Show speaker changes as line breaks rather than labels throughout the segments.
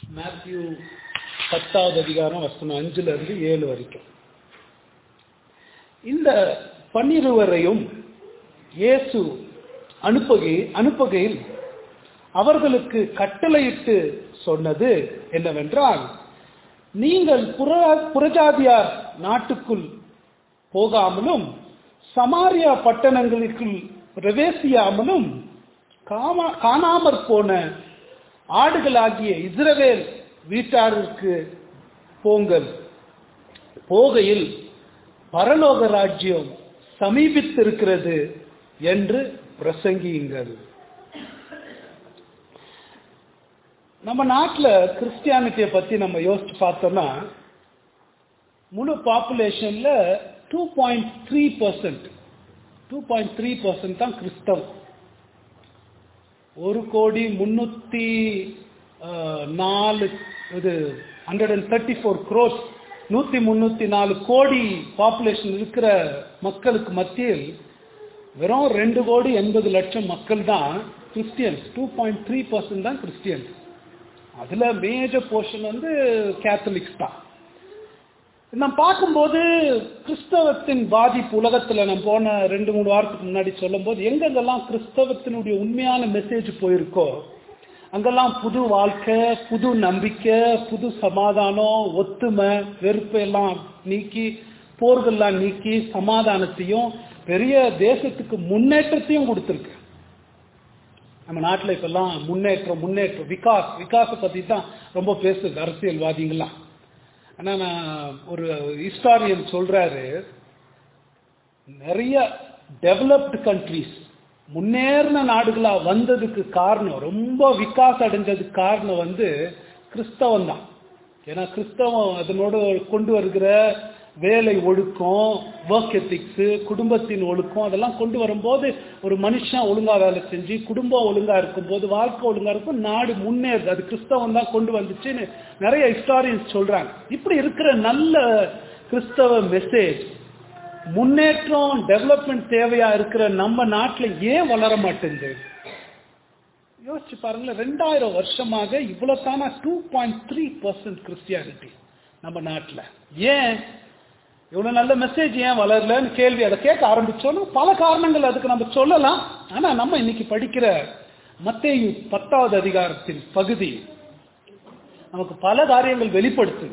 Matthew 10வது அதிகாரம் வசனம் 5ல இருந்து 7 வரைக்கும். இந்த 12 இயேசு அனுப்புகையில் அவர்களுக்கு கட்டளையிட்டு சொன்னது என்னவென்றால், நீங்கள் புறஜாதியார் நாட்டுக்குள் போகாமலும் சமாரியா பட்டணங்களுக்குள் பிரவேசியாமலும் காணாமற் போன ஆடுகளாகிய இஸ்ரவேல் வீட்டாருக்கு போங்கள். போகையில் பரலோக ராஜ்யம் சமீபித்திருக்கிறது என்று பிரசங்கியுங்கள். நம்ம நாட்டில் கிறிஸ்டியானிட்டியை பத்தி நம்ம யோசிச்சு பார்த்தோம்னா, முழு பாப்புலேஷன்ல 2.3% தான் கிறிஸ்தவம். 134 crores 134 கோடி பாப்புலேஷன் இருக்கிற மக்களுக்கு மத்தியில் வெறும் 2,80,00,000 மக்கள் தான் கிறிஸ்டியன்ஸ். 2.3% தான் கிறிஸ்டியன்ஸ். அதுல மேஜர் போர்ஷன் கேத்தலிக்ஸ் தான். நம்ம பார்க்கும்போது கிறிஸ்தவத்தின் பாதிப்பு உலகத்துல நம்ம போன 2-3 வாரத்துக்கு முன்னாடி சொல்லும் போது எங்கெங்கெல்லாம் கிறிஸ்தவத்தினுடைய உண்மையான மெசேஜ் போயிருக்கோ அங்கெல்லாம் புது வாழ்க்கை, புது நம்பிக்கை, புது சமாதானம், ஒத்துமை, வெறுப்பை எல்லாம் நீக்கி, போர்கள்லாம் நீக்கி, சமாதானத்தையும் பெரிய தேசத்துக்கு முன்னேற்றத்தையும் கொடுத்துருக்கு. நம்ம நாட்டில் இப்பெல்லாம் முன்னேற்றம் விகாச பத்தி தான் ரொம்ப பேசுது அரசியல்வாதிகள்லாம். ஆனா நான் ஒரு ஹிஸ்டாரியன் சொல்றாரு, நிறைய டெவலப்டு கண்ட்ரிஸ் முன்னேறின நாடுகளா வந்ததுக்கு காரணம், ரொம்ப விகாசம் அடைஞ்சதுக்கு காரணம் கிறிஸ்தவம் தான். ஏன்னா கிறிஸ்தவம் அதனோட கொண்டு வருகிற வேலை ஒழுக்கம், ஒர்க் எத்திக்ஸ், குடும்பத்தின் ஒழுக்கம் அதெல்லாம் கொண்டு வரும்போது ஒரு மனுஷன் ஒழுங்கா வேலை செஞ்சு குடும்பம் ஒழுங்கா இருக்கும்போது வாழ்க்கை ஒழுங்கா இருக்கும், நாடு முன்னேறுது. அது கிறிஸ்தவம் தான் கொண்டு வந்துச்சுன்னு நிறைய ஹிஸ்டாரியன்ஸ் சொல்றாங்க. இப்படி இருக்கிற நல்ல கிறிஸ்தவ மெசேஜ், முன்னேற்றம், டெவலப்மெண்ட் தேவையா இருக்கிற நம்ம நாட்டில் ஏன் வளர மாட்டேங்குது? யோசிச்சு பாருங்களேன். 2000 வருஷமாக இவ்வளவு தானா 2.3% கிறிஸ்டியானிட்டி நம்ம நாட்டில். ஏன் இவ்வளவு நல்ல மெசேஜ் ஏன் வளரலன்னு கேள்வி அதை கேட்க ஆரம்பிச்சோன்னா பல காரணங்கள் அதுக்கு நம்ம சொல்லலாம். ஆனா நம்ம இன்னைக்கு படிக்கிற மத்தேயு 10வது அதிகாரத்தின் பகுதி நமக்கு பல காரியங்கள் வெளிப்படுத்துது.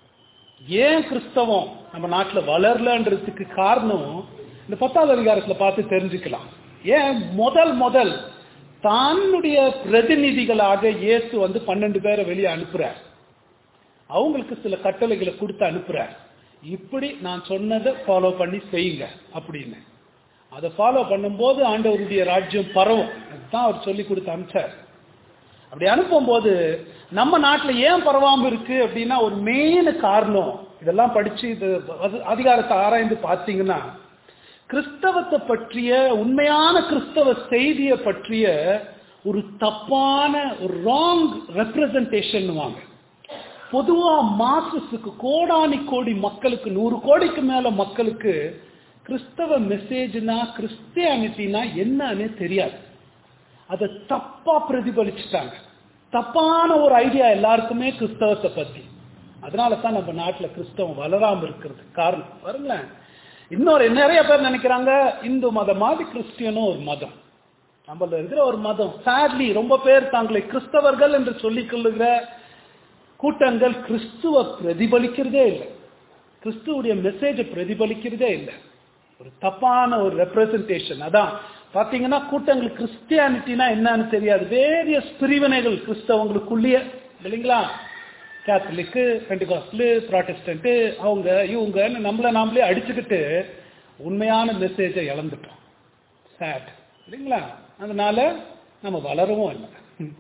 ஏன் கிறிஸ்தவம் நம்ம நாட்டில் வளரலன்றதுக்கு காரணம் இந்த 10வது அதிகாரத்துல பார்த்து தெரிஞ்சுக்கலாம். ஏன் முதல் தன்னுடைய பிரதிநிதிகளாக இயேசு 12 பேரை வெளியே அனுப்புறார். அவங்களுக்கு சில கட்டளைகளை கொடுத்து அனுப்புறார். இப்படி நான் சொன்னதை ஃபாலோ பண்ணி செய்யுங்க அப்படின்னு. அதை ஃபாலோ பண்ணும்போது ஆண்டவருடைய ராஜ்யம் பரவும். அதுதான் அவர் சொல்லி கொடுத்து அனுப்பிச்சார். அப்படி அனுப்பும் போது நம்ம நாட்டில் ஏன் பரவாம இருக்கு அப்படின்னா ஒரு மெயின் காரணம், இதெல்லாம் படிச்சு இது அதிகாரத்தை ஆராய்ந்து பார்த்தீங்கன்னா, கிறிஸ்தவத்தை பற்றிய உண்மையான கிறிஸ்தவ செய்தியை பற்றிய ஒரு தப்பான ஒரு ராங் ரெப்ரசன்டேஷன் வாங்க. பொதுவா மாசத்துக்கு கோடி மக்களுக்கு 100 கோடிக்கு மேல மக்களுக்கு கிறிஸ்தவ மெசேஜ்னா, கிறிஸ்டியானிட்டினா என்னன்னு தெரியாது. அதை தப்பா பிரதிபலிச்சுட்டாங்க. தப்பான ஒரு ஐடியா எல்லாருக்குமே கிறிஸ்தவத்தை பத்தி. அதனால தான் நம்ம நாட்டில் கிறிஸ்தவம் வளராம இருக்கிறது காரணம். பாருங்களேன், இன்னொரு நிறைய பேர் நினைக்கிறாங்க இந்து மதம் மாதிரி கிறிஸ்டியனும் ஒரு மதம், நம்மள இருக்கிற ஒரு மதம். சாட்லி ரொம்ப பேர் தங்களை கிறிஸ்தவர்கள் என்று சொல்லிக் கொள்ளுகிற கூட்டங்கள் கிறிஸ்துவ பிரதிபலிக்கிறதே இல்லை, கிறிஸ்துவுடைய மெசேஜை பிரதிபலிக்கிறதே இல்லை. ஒரு தப்பான ஒரு ரெப்ரசன்டேஷன். அதான் பாத்தீங்கன்னா கூட்டங்கள் கிறிஸ்டியானிட்டினா என்னன்னு தெரியாது. வேரியஸ் பிரிவினைகள் கிறிஸ்தவங்களுக்குள்ளேயே இல்லைங்களா? கேத்தலிக்கு, பெண்டிகாஸ்டல், ப்ராட்டஸ்டன்ட், அவங்க இவங்கன்னு நாமளே அடிச்சுக்கிட்டு உண்மையான மெசேஜை இழந்துட்டோம். சேட் இல்லைங்களா? அதனால நம்ம வளரவும் இல்லை.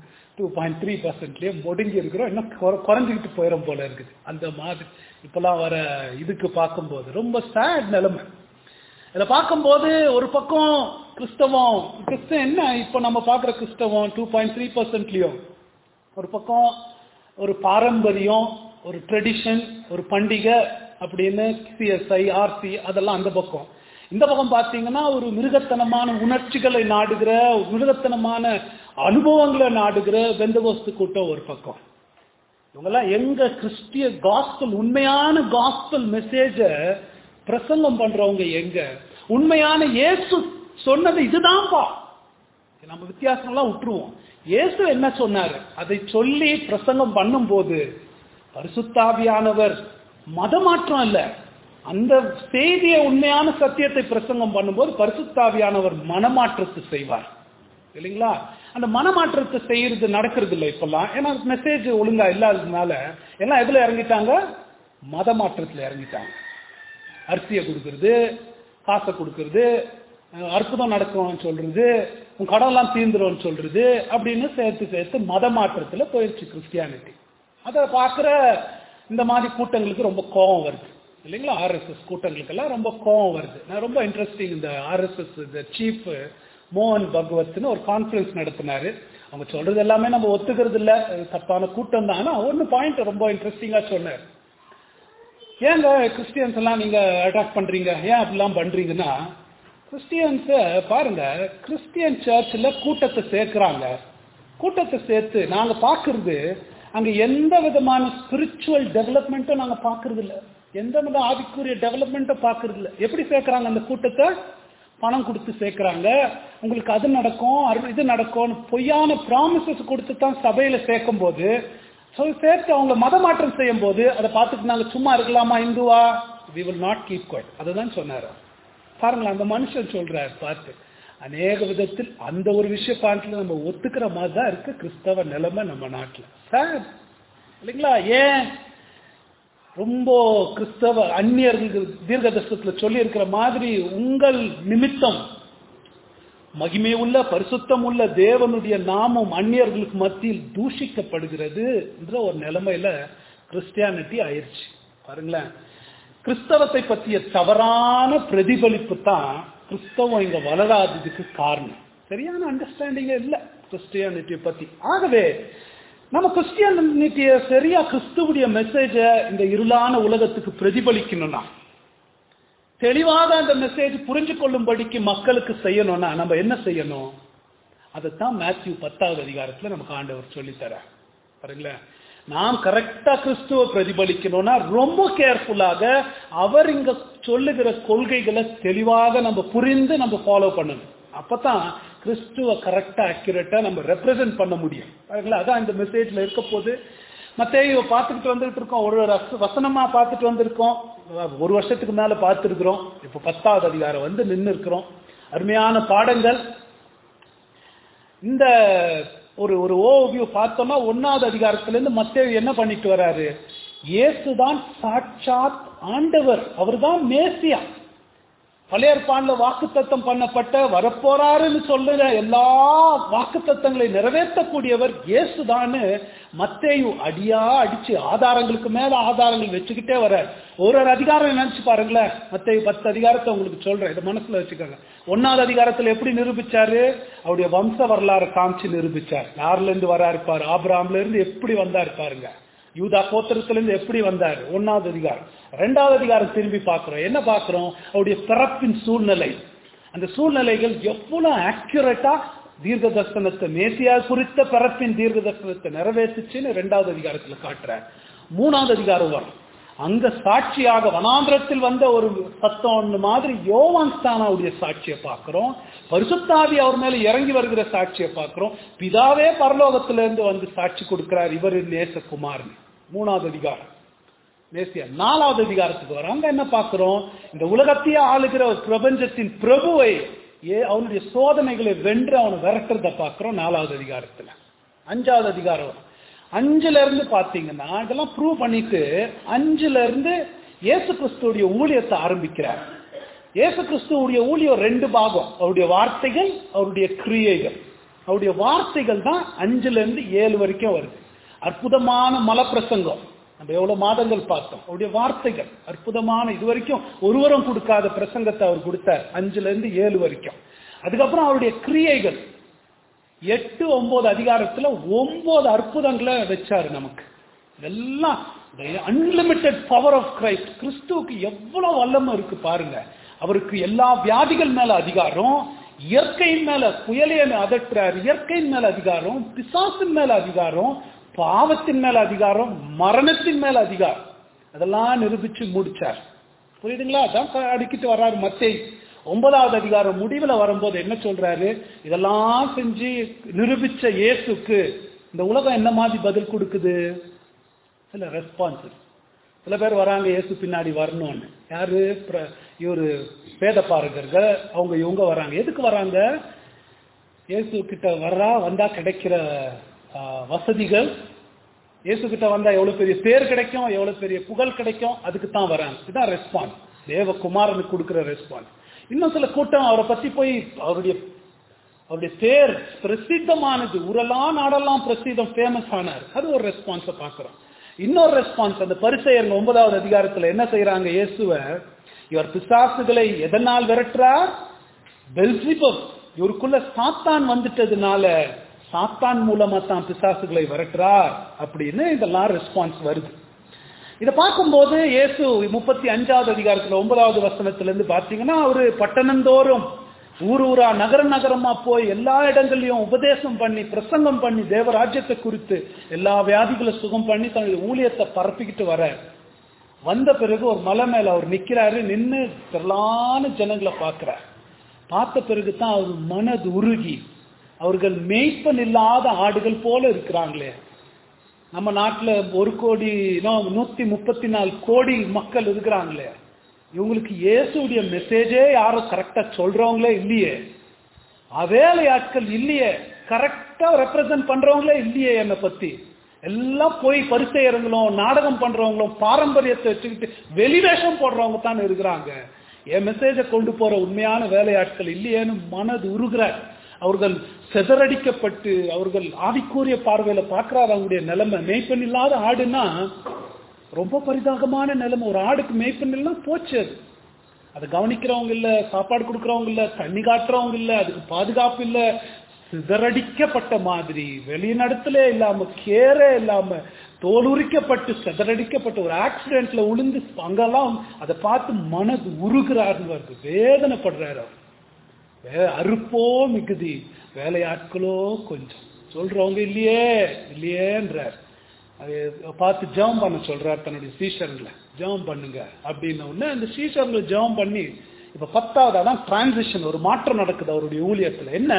2.3%லயே முடங்கி இருக்கிறோம். இன்னும் குறைஞ்சிக்கிட்டு போயிடும் போல இருக்குது. அந்த மாதிரி இப்பெல்லாம் வர இதுக்கு பார்க்கும்போது ரொம்ப சேட் நிலைமை. இதை பார்க்கும்போது ஒரு பக்கம் கிறிஸ்தவம் என்ன இப்ப நம்ம பார்க்குற கிறிஸ்தவம் 2.3%லயும் ஒரு பக்கம் ஒரு பாரம்பரியம், ஒரு ட்ரெடிஷன், ஒரு பண்டிகை அப்படின்னு CSI, RC அதெல்லாம் அந்த பக்கம். இந்த பக்கம் பார்த்தீங்கன்னா ஒரு மிருகத்தனமான உணர்ச்சிகளை நாடுகிற, மிருகத்தனமான அனுபவங்களை நாடுகிற பெந்தகோஸ்து கூட்டம் ஒரு பக்கம். இவங்கெல்லாம் எங்க கிறிஸ்டிய காஸ்பல், உண்மையான காஸ்பல் மெசேஜ பிரசங்கம் பண்றவங்க எங்க? உண்மையான இயேசு சொன்னது இதுதான்ப்பா. நம்ம வித்தியாசம்லாம் விட்டுருவோம். இயேசு என்ன சொன்னாரு அதை சொல்லி பிரசங்கம் பண்ணும் போது பரிசுத்தாவியானவர் மதமாற்றம் இல்ல, அந்த செய்திய உண்மையான சத்தியத்தை பிரசங்கம் பண்ணும்போது பரிசுத்தாவியானவர் மனமாற்றத்தை செய்வார் இல்லைங்களா? அந்த மனமாற்றத்தை செய்யறது நடக்கிறது இல்லை இப்பெல்லாம். ஏன்னா மெசேஜ் ஒழுங்கா இல்லாததுனால எல்லாம் எதுல இறங்கிட்டாங்க? மத மாற்றத்துல இறங்கிட்டாங்க. அரிசியை கொடுக்கறது, காசை கொடுக்கறது, அற்புதம் நடக்கும்னு சொல்றது, உன் கடவுள்லாம் தீர்ந்துடும் சொல்றது அப்படின்னு சேர்த்து சேர்த்து மத மாற்றத்துல போயிடுச்சு கிறிஸ்டியானிட்டி. அதை பார்க்குற இந்த மாதிரி கூட்டங்களுக்கு ரொம்ப கோபம் வருது இல்லைங்களா? ஆர்எஸ்எஸ் கூட்டங்களுக்கெல்லாம் ரொம்ப கோபம் வருது. நான் ரொம்ப இன்ட்ரெஸ்டிங், இந்த ஆர்எஸ்எஸ் இந்த சீஃப் மோகன் பகவத்னு ஒரு கான்ஃபரன்ஸ் நடத்தினாரு. அவங்க சொல்றது எல்லாமே நம்ம ஒத்துக்கிறது இல்லை, தப்பான கூட்டம் தான். ஆனால் ஒன்று பாயிண்ட் ரொம்ப இன்ட்ரெஸ்டிங்கா சொன்னார். ஏங்க கிறிஸ்டியன்ஸ் எல்லாம் நீங்க அட்டாக் பண்றீங்க, ஏன் அப்படிலாம் பண்றீங்கன்னா, கிறிஸ்டியன்ஸ பாருங்க, கிறிஸ்டியன் சர்ச்சில் கூட்டத்தை சேர்க்கிறாங்க. கூட்டத்தை சேர்த்து நாங்க பாக்குறது அங்க எந்த விதமான ஸ்பிரிச்சுவல் டெவலப்மெண்ட்டும் நாங்க பாக்குறது இல்லை, எந்த வித ஆவிக்குரிய டெவலப்மெண்ட்டும் பாக்குறது இல்லை. எப்படி சேர்க்கிறாங்க அந்த கூட்டத்தை? பணம் கொடுத்து சேர்க்கிறாங்க. உங்களுக்கு அது நடக்கும், இது நடக்கும், பொய்யான ப்ராமிசஸ் கொடுத்து தான் சபையில சேர்க்கும் போது, சேர்த்து அவங்க மதமாற்றம் செய்யும் போது அதை பார்த்துட்டு நாங்க சும்மா இருக்கலாமா இந்துவா? we will not keep quiet. அதுதான் சொன்னாரு. பாருங்களேன், அந்த மனுஷன் சொல்றாரு பார்த்து, அநேக விதத்தில் அந்த ஒரு விஷய பாயிண்ட்ல நம்ம ஒத்துக்கிற மாதிரி தான் இருக்கு கிறிஸ்தவ நிலைமை நம்ம நாட்டில் சார் இல்லைங்களா? ஏன் ரொம்ப கிறிஸ்தவ அந்நியர்கள் தீர்க்கதரிசனத்துல சொல்லி இருக்கிற மாதிரி உங்கள் நிமித்தம் மகிமை உள்ள பரிசுத்தம் உள்ள தேவனுடைய நாமம் அந்நியர்களுக்கு மத்தியில் தூஷிக்கப்படுகிறது என்ற ஒரு நிலைமையில கிறிஸ்டியானிட்டி ஆயிடுச்சு. பாருங்களேன், கிறிஸ்தவத்தை பற்றிய தவறான பிரதிபலிப்பு தான் கிறிஸ்தவம் இங்க வளராததுக்கு காரணம். சரியான அண்டர்ஸ்டாண்டிங் இல்ல கிறிஸ்டியானிட்டியை பத்தி. ஆகவே நம்ம கிறிஸ்டியானிட்டிய சரியா கிறிஸ்துவுடைய மெசேஜ இந்த இருளான உலகத்துக்கு பிரதிபலிக்கணும்னா, தெளிவாக அந்த மெசேஜ் புரிஞ்சு கொள்ளும்படிக்கு மக்களுக்கு செய்யணும்னா நம்ம என்ன செய்யணும்? அதைத்தான் மேத்யூ 10வது அதிகாரத்துல நமக்கு ஆண்டவர் சொல்லித்தர. பாருங்களேன், நாம் கரெக்டா கிறிஸ்துவ பிரதிபலிக்கணும்னா ரொம்ப கேர்ஃபுல்லாக அவர் இங்க சொல்லுகிற கொள்கைகளை தெளிவாக நம்ம புரிந்து நம்ம ஃபாலோ பண்ணணும். அப்பதான் கிறிஸ்துவ கரெக்டா அக்யூரேட்டா நம்ம ரெப்ரசென்ட் பண்ண முடியும். அதான் இந்த மெசேஜ்ல இருக்க போது. மத்தேயு பார்த்துக்கிட்டு வந்துட்டு இருக்கோம், ஒரு வசனமா பார்த்துட்டு வந்திருக்கோம், ஒரு வருஷத்துக்கு மேல பார்த்துருக்கிறோம். இப்ப 10வது அதிகாரம் வந்து நின்று இருக்கிறோம். அருமையான பாடங்கள். இந்த ஒரு ஓவர்வியூ பார்த்தோம்னா 1வது அதிகாரத்திலிருந்து மத்தேயு என்ன பண்ணிட்டு வராரு? இயேசுதான் சாட்சாத் ஆண்டவர், அவர் தான் மேசியா. பழைய ஏற்பாடுல வாக்குத்தத்தம் பண்ணப்பட்ட வரப்போறாருன்னு சொல்லுற எல்லா வாக்குத்தத்தங்களை நிறைவேற்றக்கூடியவர் இயேசுதான்னு மத்தேயு அடியா அடிச்சு ஆதாரங்களுக்கு மேல ஆதாரங்கள் வச்சுக்கிட்டே வர்றார். ஒரு அதிகாரம் நினைச்சு பாருங்களேன். மத்தேயு 10 அதிகாரத்தை உங்களுக்கு சொல்றேன், இதை மனசுல வச்சுக்கோங்க. 1வது அதிகாரத்துல எப்படி நிரூபிச்சாரு? அவருடைய வம்ச வரலாறு காமிச்சு நிரூபிச்சார். யாருல இருந்து வராரு பாரு, ஆபிரகாம்ல இருந்து எப்படி வந்தாரு பாருங்க, யூதா கோத்திரத்திலிருந்து எப்படி வந்தார். 1வது அதிகாரம். 2வது அதிகாரம் திரும்பி பார்க்கிறோம். என்ன பார்க்கிறோம்? அவருடைய பிறப்பின் சூழ்நிலை. அந்த சூழ்நிலைகள் எவ்வளவு ஆக்யூரேட்டா தீர்க்க தரிசனத்தை, மேசியா குறித்த பிறப்பின் தீர்க்க தரிசனத்தை நிறைவேற்றுச்சுன்னு 2வது அதிகாரத்துல காட்டுறார். 3வது அதிகாரம் வரும், அங்க சாட்சியாக வனாந்திரத்தில் வந்த ஒரு சத்தம் மாதிரி யோவான் ஸ்தானாவுடைய சாட்சியை பார்க்கிறோம். பரிசுத்தாவி அவர் மேல இறங்கி வருகிற சாட்சியை பார்க்கிறோம். பிதாவே பரலோகத்திலிருந்து வந்து சாட்சி கொடுக்கிறார், இவர் நேசகுமார். 3வது அதிகாரம் மேசியா. 4வது அதிகாரத்துக்கு வர அங்க என்ன பார்க்கிறோம்? இந்த உலகத்தையே ஆளுகிற ஒரு பிரபஞ்சத்தின் பிரபுவை அவனுடைய சோதனைகளை வென்று அவனை விரட்டுறத பார்க்கிறோம் 4வது அதிகாரத்துல. 5வது அதிகாரம் 5ல இருந்து பாத்தீங்கன்னா இதெல்லாம் ப்ரூவ் பண்ணிட்டு 5ல இருந்து இயேசு கிறிஸ்துடைய ஊழியத்தை ஆரம்பிக்கிறார். இயேசு கிறிஸ்துடைய ஊழியம் 2 பாகம், அவருடைய வார்த்தைகள், அவருடைய கிரியைகள். அவருடைய வார்த்தைகள் தான் 5ல இருந்து 7 வரைக்கும் வருது. அற்புதமான மலப்பிரசங்கம் நம்ம எவ்வளவு மாதங்கள் பார்த்தோம். அவருடைய வார்த்தைகள் அற்புதமான, இது வரைக்கும் ஒருவரும் கொடுக்காத பிரசங்கத்தை அவர் கொடுத்தார் 5ல இருந்து 7 வரைக்கும். அதுக்கப்புறம் அவருடைய கிரியைகள் 8, 9 அதிகாரத்துல 9 அற்புதங்களை வச்சாரு நமக்கு. இதெல்லாம் அன்லிமிட்டெட் பவர் ஆஃப் கிரைஸ்ட். கிறிஸ்துவுக்கு எவ்வளவு வல்லமை இருக்கு பாருங்க. அவருக்கு எல்லா வியாதிகள் மேல அதிகாரம், இயற்கையின் மேல புயலையை அதற்றார், இயற்கையின் மேல அதிகாரம், பிசாசின் மேல அதிகாரம், பாவத்தின் மேல அதிகாரம், மரணத்தின் மேல அதிகாரம், அதெல்லாம் நிரூபிச்சு முடிச்சார். புரியுதுங்களா? அதான் அடிக்கிட்டு வர்றாரு. மத்தேயு 9வது அதிகாரம் முடிவுல வரும்போது என்ன சொல்றாரு? இதெல்லாம் செஞ்சு நிரூபிச்ச இயேசுக்கு இந்த உலகம் என்ன மாதிரி பதில் கொடுக்குது? சில ரெஸ்பான்ஸ். சில பேர் வராங்க இயேசு பின்னாடி வரணும்னு. யாரு? இவரு வேத பாரகர்கள், அவங்க இவங்க வராங்க. எதுக்கு வராங்க? இயேசு கிட்ட வந்தா கிடைக்கிற வசதிகள், இயேசு கிட்ட வந்தா எவ்வளவு பெரிய பேர் கிடைக்கும், எவ்வளவு பெரிய புகழ் கிடைக்கும், அதுக்கு தான் வராங்க. இதுதான் ரெஸ்பான்ஸ், தேவகுமாரனுக்கு கொடுக்கிற ரெஸ்பான்ஸ். இன்னும் சில கூட்டம் அவரை பத்தி போய் அவருடைய பேர் பிரசித்தமானது, ஊரெல்லாம் நாடெல்லாம் பிரசித்தம், ஃபேமஸ் ஆனார். அது ஒரு ரெஸ்பான்ஸை பார்க்கிறோம். இன்னொரு ரெஸ்பான்ஸ், அந்த பரிசேயர் 9வது அதிகாரத்துல என்ன செய்யறாங்க? இயேசுவ இவர் பிசாசுகளை எதனால் விரட்டுறார்? பெல்சிபுல், இவருக்குள்ள சாத்தான் வந்துட்டதுனால சாத்தான் மூலமா தான் பிசாசுகளை விரட்டுறார் அப்படின்னு இதெல்லாம் ரெஸ்பான்ஸ் வருது. இதை பார்க்கும்போது இயேசு 35வது அதிகாரத்துல 9வது வசனத்திலிருந்து பார்த்தீங்கன்னா, அவரு பட்டணந்தோறும் ஊர் ஊரா நகர நகரமா போய் எல்லா இடங்களையும் உபதேசம் பண்ணி பிரசங்கம் பண்ணி தேவராஜ்யத்தை குறித்து எல்லா வியாதிகளை சுகம் பண்ணி தன்னுடைய ஊழியத்தை பரப்பிக்கிட்டு வர வந்த பிறகு ஒரு மலை மேல அவர் நிக்கிறாரு. நின்று திரளான ஜனங்களை பார்க்கிறார். பார்த்த பிறகுதான் அவர் மனது உருகி, அவர்கள் மேய்ப்பன் இல்லாத ஆடுகள் போல இருக்கிறாங்களே. நம்ம நாட்டுல 1,134 கோடி மக்கள் இருக்கிறாங்களே, இவங்களுக்கு இயேசுடைய மெசேஜே யாரும் கரெக்டா சொல்றவங்களே இல்லையே, வேலையாட்கள் இல்லையே, கரெக்டா ரெப்ரசன்ட் பண்றவங்களே இல்லையே, என்னை பத்தி எல்லாம் போய் பரிசேயர்களும் நாடகம் பண்றவங்களும் பாரம்பரியத்தை வச்சுக்கிட்டு வெளிவேஷம் போடுறவங்க தான் இருக்கிறாங்க. என் மெசேஜை கொண்டு போற உண்மையான வேலையாட்கள் இல்லையேன்னு மனது உருகிறார். அவர்கள் செதறடிக்கப்பட்டு அவர்கள் ஆவிக்குரிய பார்வையில பார்க்கிறார் அவங்களுடைய நிலைமை. மேய்ப்பன் இல்லாத ஆடுனா ரொம்ப பரிதாபமான நிலைமை. ஒரு ஆடுக்கு மேய்ப்பன் எல்லாம் போச்சு. அதை கவனிக்கிறவங்க இல்ல, சாப்பாடு கொடுக்கறவங்க இல்ல, தண்ணி காட்டுறவங்க இல்ல, அதுக்கு பாதுகாப்பு இல்ல, சிதறடிக்கப்பட்ட மாதிரி, வெளிநடத்துல இல்லாம, கேரே இல்லாம, தோல் உரிக்கப்பட்டு சிதறடிக்கப்பட்ட ஒரு ஆக்சிடென்ட்ல உளுந்து அங்கெல்லாம் அதை பார்த்து மனது உருகிறாருன்னு வருது. வேதனைப்படுறாரு. அறுப்போ மிகுதி, வேலையாட்களோ கொஞ்சம், சொல்றவங்க இல்லையேன்றார். அதை பார்த்து ஜெபம் பண்ண சொல்றார் தன்னுடைய சீஷர்களை. ஜெபம் பண்ணுங்க அப்படின்னு அந்த சீஷர்களை ஜெபம் பண்ணி, இப்ப 10வது அதான் டிரான்சிஷன், ஒரு மாற்றம் நடக்குது அவருடைய ஊழியத்துல. என்ன?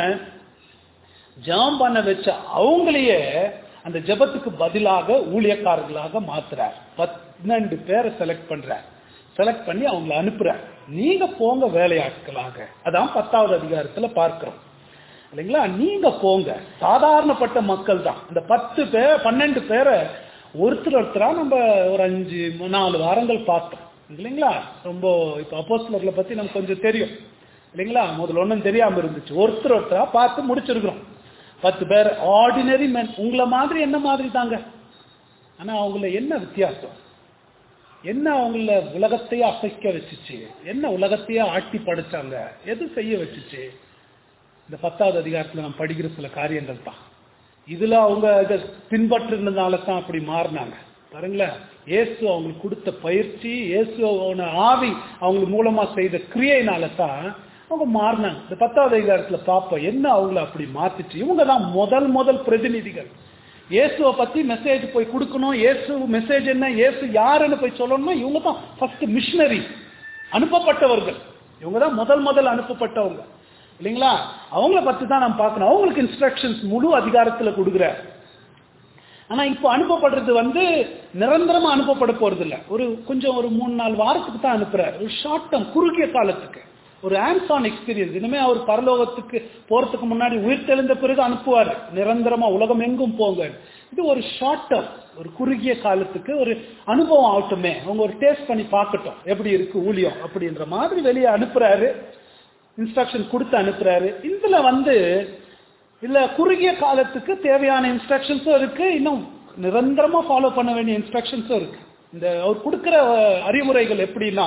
ஜெபம் பண்ண வச்ச அவங்களையே அந்த ஜெபத்துக்கு பதிலாக ஊழியக்காரர்களாக மாத்துறார். 12 பேரை செலக்ட் பண்றார். செலக்ட் பண்ணி அவங்களை அனுப்புறார். நீங்க போங்க வேலையாட்களாக. அதான் 10வது அதிகாரத்துல பார்க்கிறோம் இல்லைங்களா? நீங்க போங்க, சாதாரணப்பட்ட மக்கள் தான். இந்த 12 பேரை ஒருத்தரா நம்ம ஒரு 4 வாரங்கள் பார்த்தோம் இல்லைங்களா? ரொம்ப இப்ப அப்போஸ்தலர்களை பத்தி நமக்கு கொஞ்சம் தெரியும் இல்லைங்களா? முதல்ல ஒன்றும் தெரியாம இருந்துச்சு. ஒருத்தரா பார்த்து முடிச்சிருக்கிறோம். 10 பேர் ஆர்டினரி மென், உங்களை மாதிரி என்ன மாதிரி தாங்க. ஆனா அவங்கள என்ன வித்தியாசம்? என்ன அவங்கள உலகத்தையே அசைக்க வச்சுச்சு? என்ன உலகத்தையே ஆட்டி படைச்சாங்க? எது செய்ய வச்சுச்சு? இந்த 10வது அதிகாரத்துல நம்ம படிக்கிற சில காரியங்கள் தான். இதுல அவங்க இதை பின்பற்றினதுனால தான் அப்படி மாறினாங்க பாருங்களேன். இயேசு அவங்களுக்கு கொடுத்த பயிற்சி, இயேசு ஆவி அவங்க மூலமா செய்த கிரியையினால தான் அவங்க மாறினாங்க. இந்த 10வது அதிகாரத்துல பார்ப்போம் என்ன அவங்கள அப்படி மாத்திச்சு. இவங்க தான் முதல் பிரதிநிதிகள். இயேசுவை பத்தி மெசேஜ் போய் கொடுக்கணும், இயேசு மெசேஜ் என்ன, இயேசு யாருன்னு போய் சொல்லணும்னா இவங்க தான் ஃபர்ஸ்ட் மிஷனரி, அனுப்பப்பட்டவர்கள். இவங்க தான் முதல் அனுப்பப்பட்டவங்க இல்லைங்களா? அவங்கள பத்தி தான் நம்ம பார்க்கணும். அவங்களுக்கு இன்ஸ்ட்ரக்ஷன்ஸ் முழு அதிகாரத்துல கொடுக்குறார். ஆனா இப்ப அனுப்பப்படுறது நிரந்தரமா அனுப்பப்பட போறது இல்ல. ஒரு 3-4 வாரத்துக்கு தான் அனுப்புறாரு. ஒரு ஷார்ட் டேர்ம், குறுகிய காலத்துக்கு, ஒரு ஹேண்ட்ஸ் ஆன் எக்ஸ்பீரியன்ஸ். இனிமே அவர் பரலோகத்துக்கு போறதுக்கு முன்னாடி உயிர் தெளிந்த பிறகு அனுப்புவார் நிரந்தரமா, உலகம் எங்கும் போங்க. இது ஒரு ஷார்ட் டேர்ம், ஒரு குறுகிய காலத்துக்கு ஒரு அனுபவம் ஆகட்டுமே, அவங்க ஒரு டேஸ்ட் பண்ணி பார்க்கட்டும் எப்படி இருக்கு ஊழியம் அப்படின்ற மாதிரி வெளியே அனுப்புறாரு. இன்ஸ்ட்ரக்ஷன் கொடுத்து அனுப்புறாரு. இதுல இல்ல குறுகிய காலத்துக்கு தேவையான இன்ஸ்ட்ரக்ஷன்ஸும் இருக்கு, இன்னும் நிரந்தரமா ஃபாலோ பண்ண வேண்டிய இன்ஸ்ட்ரக்ஷன்ஸும் இருக்கு. இந்த அவர் கொடுக்கிற அறிவுரைகள் எப்படின்னா,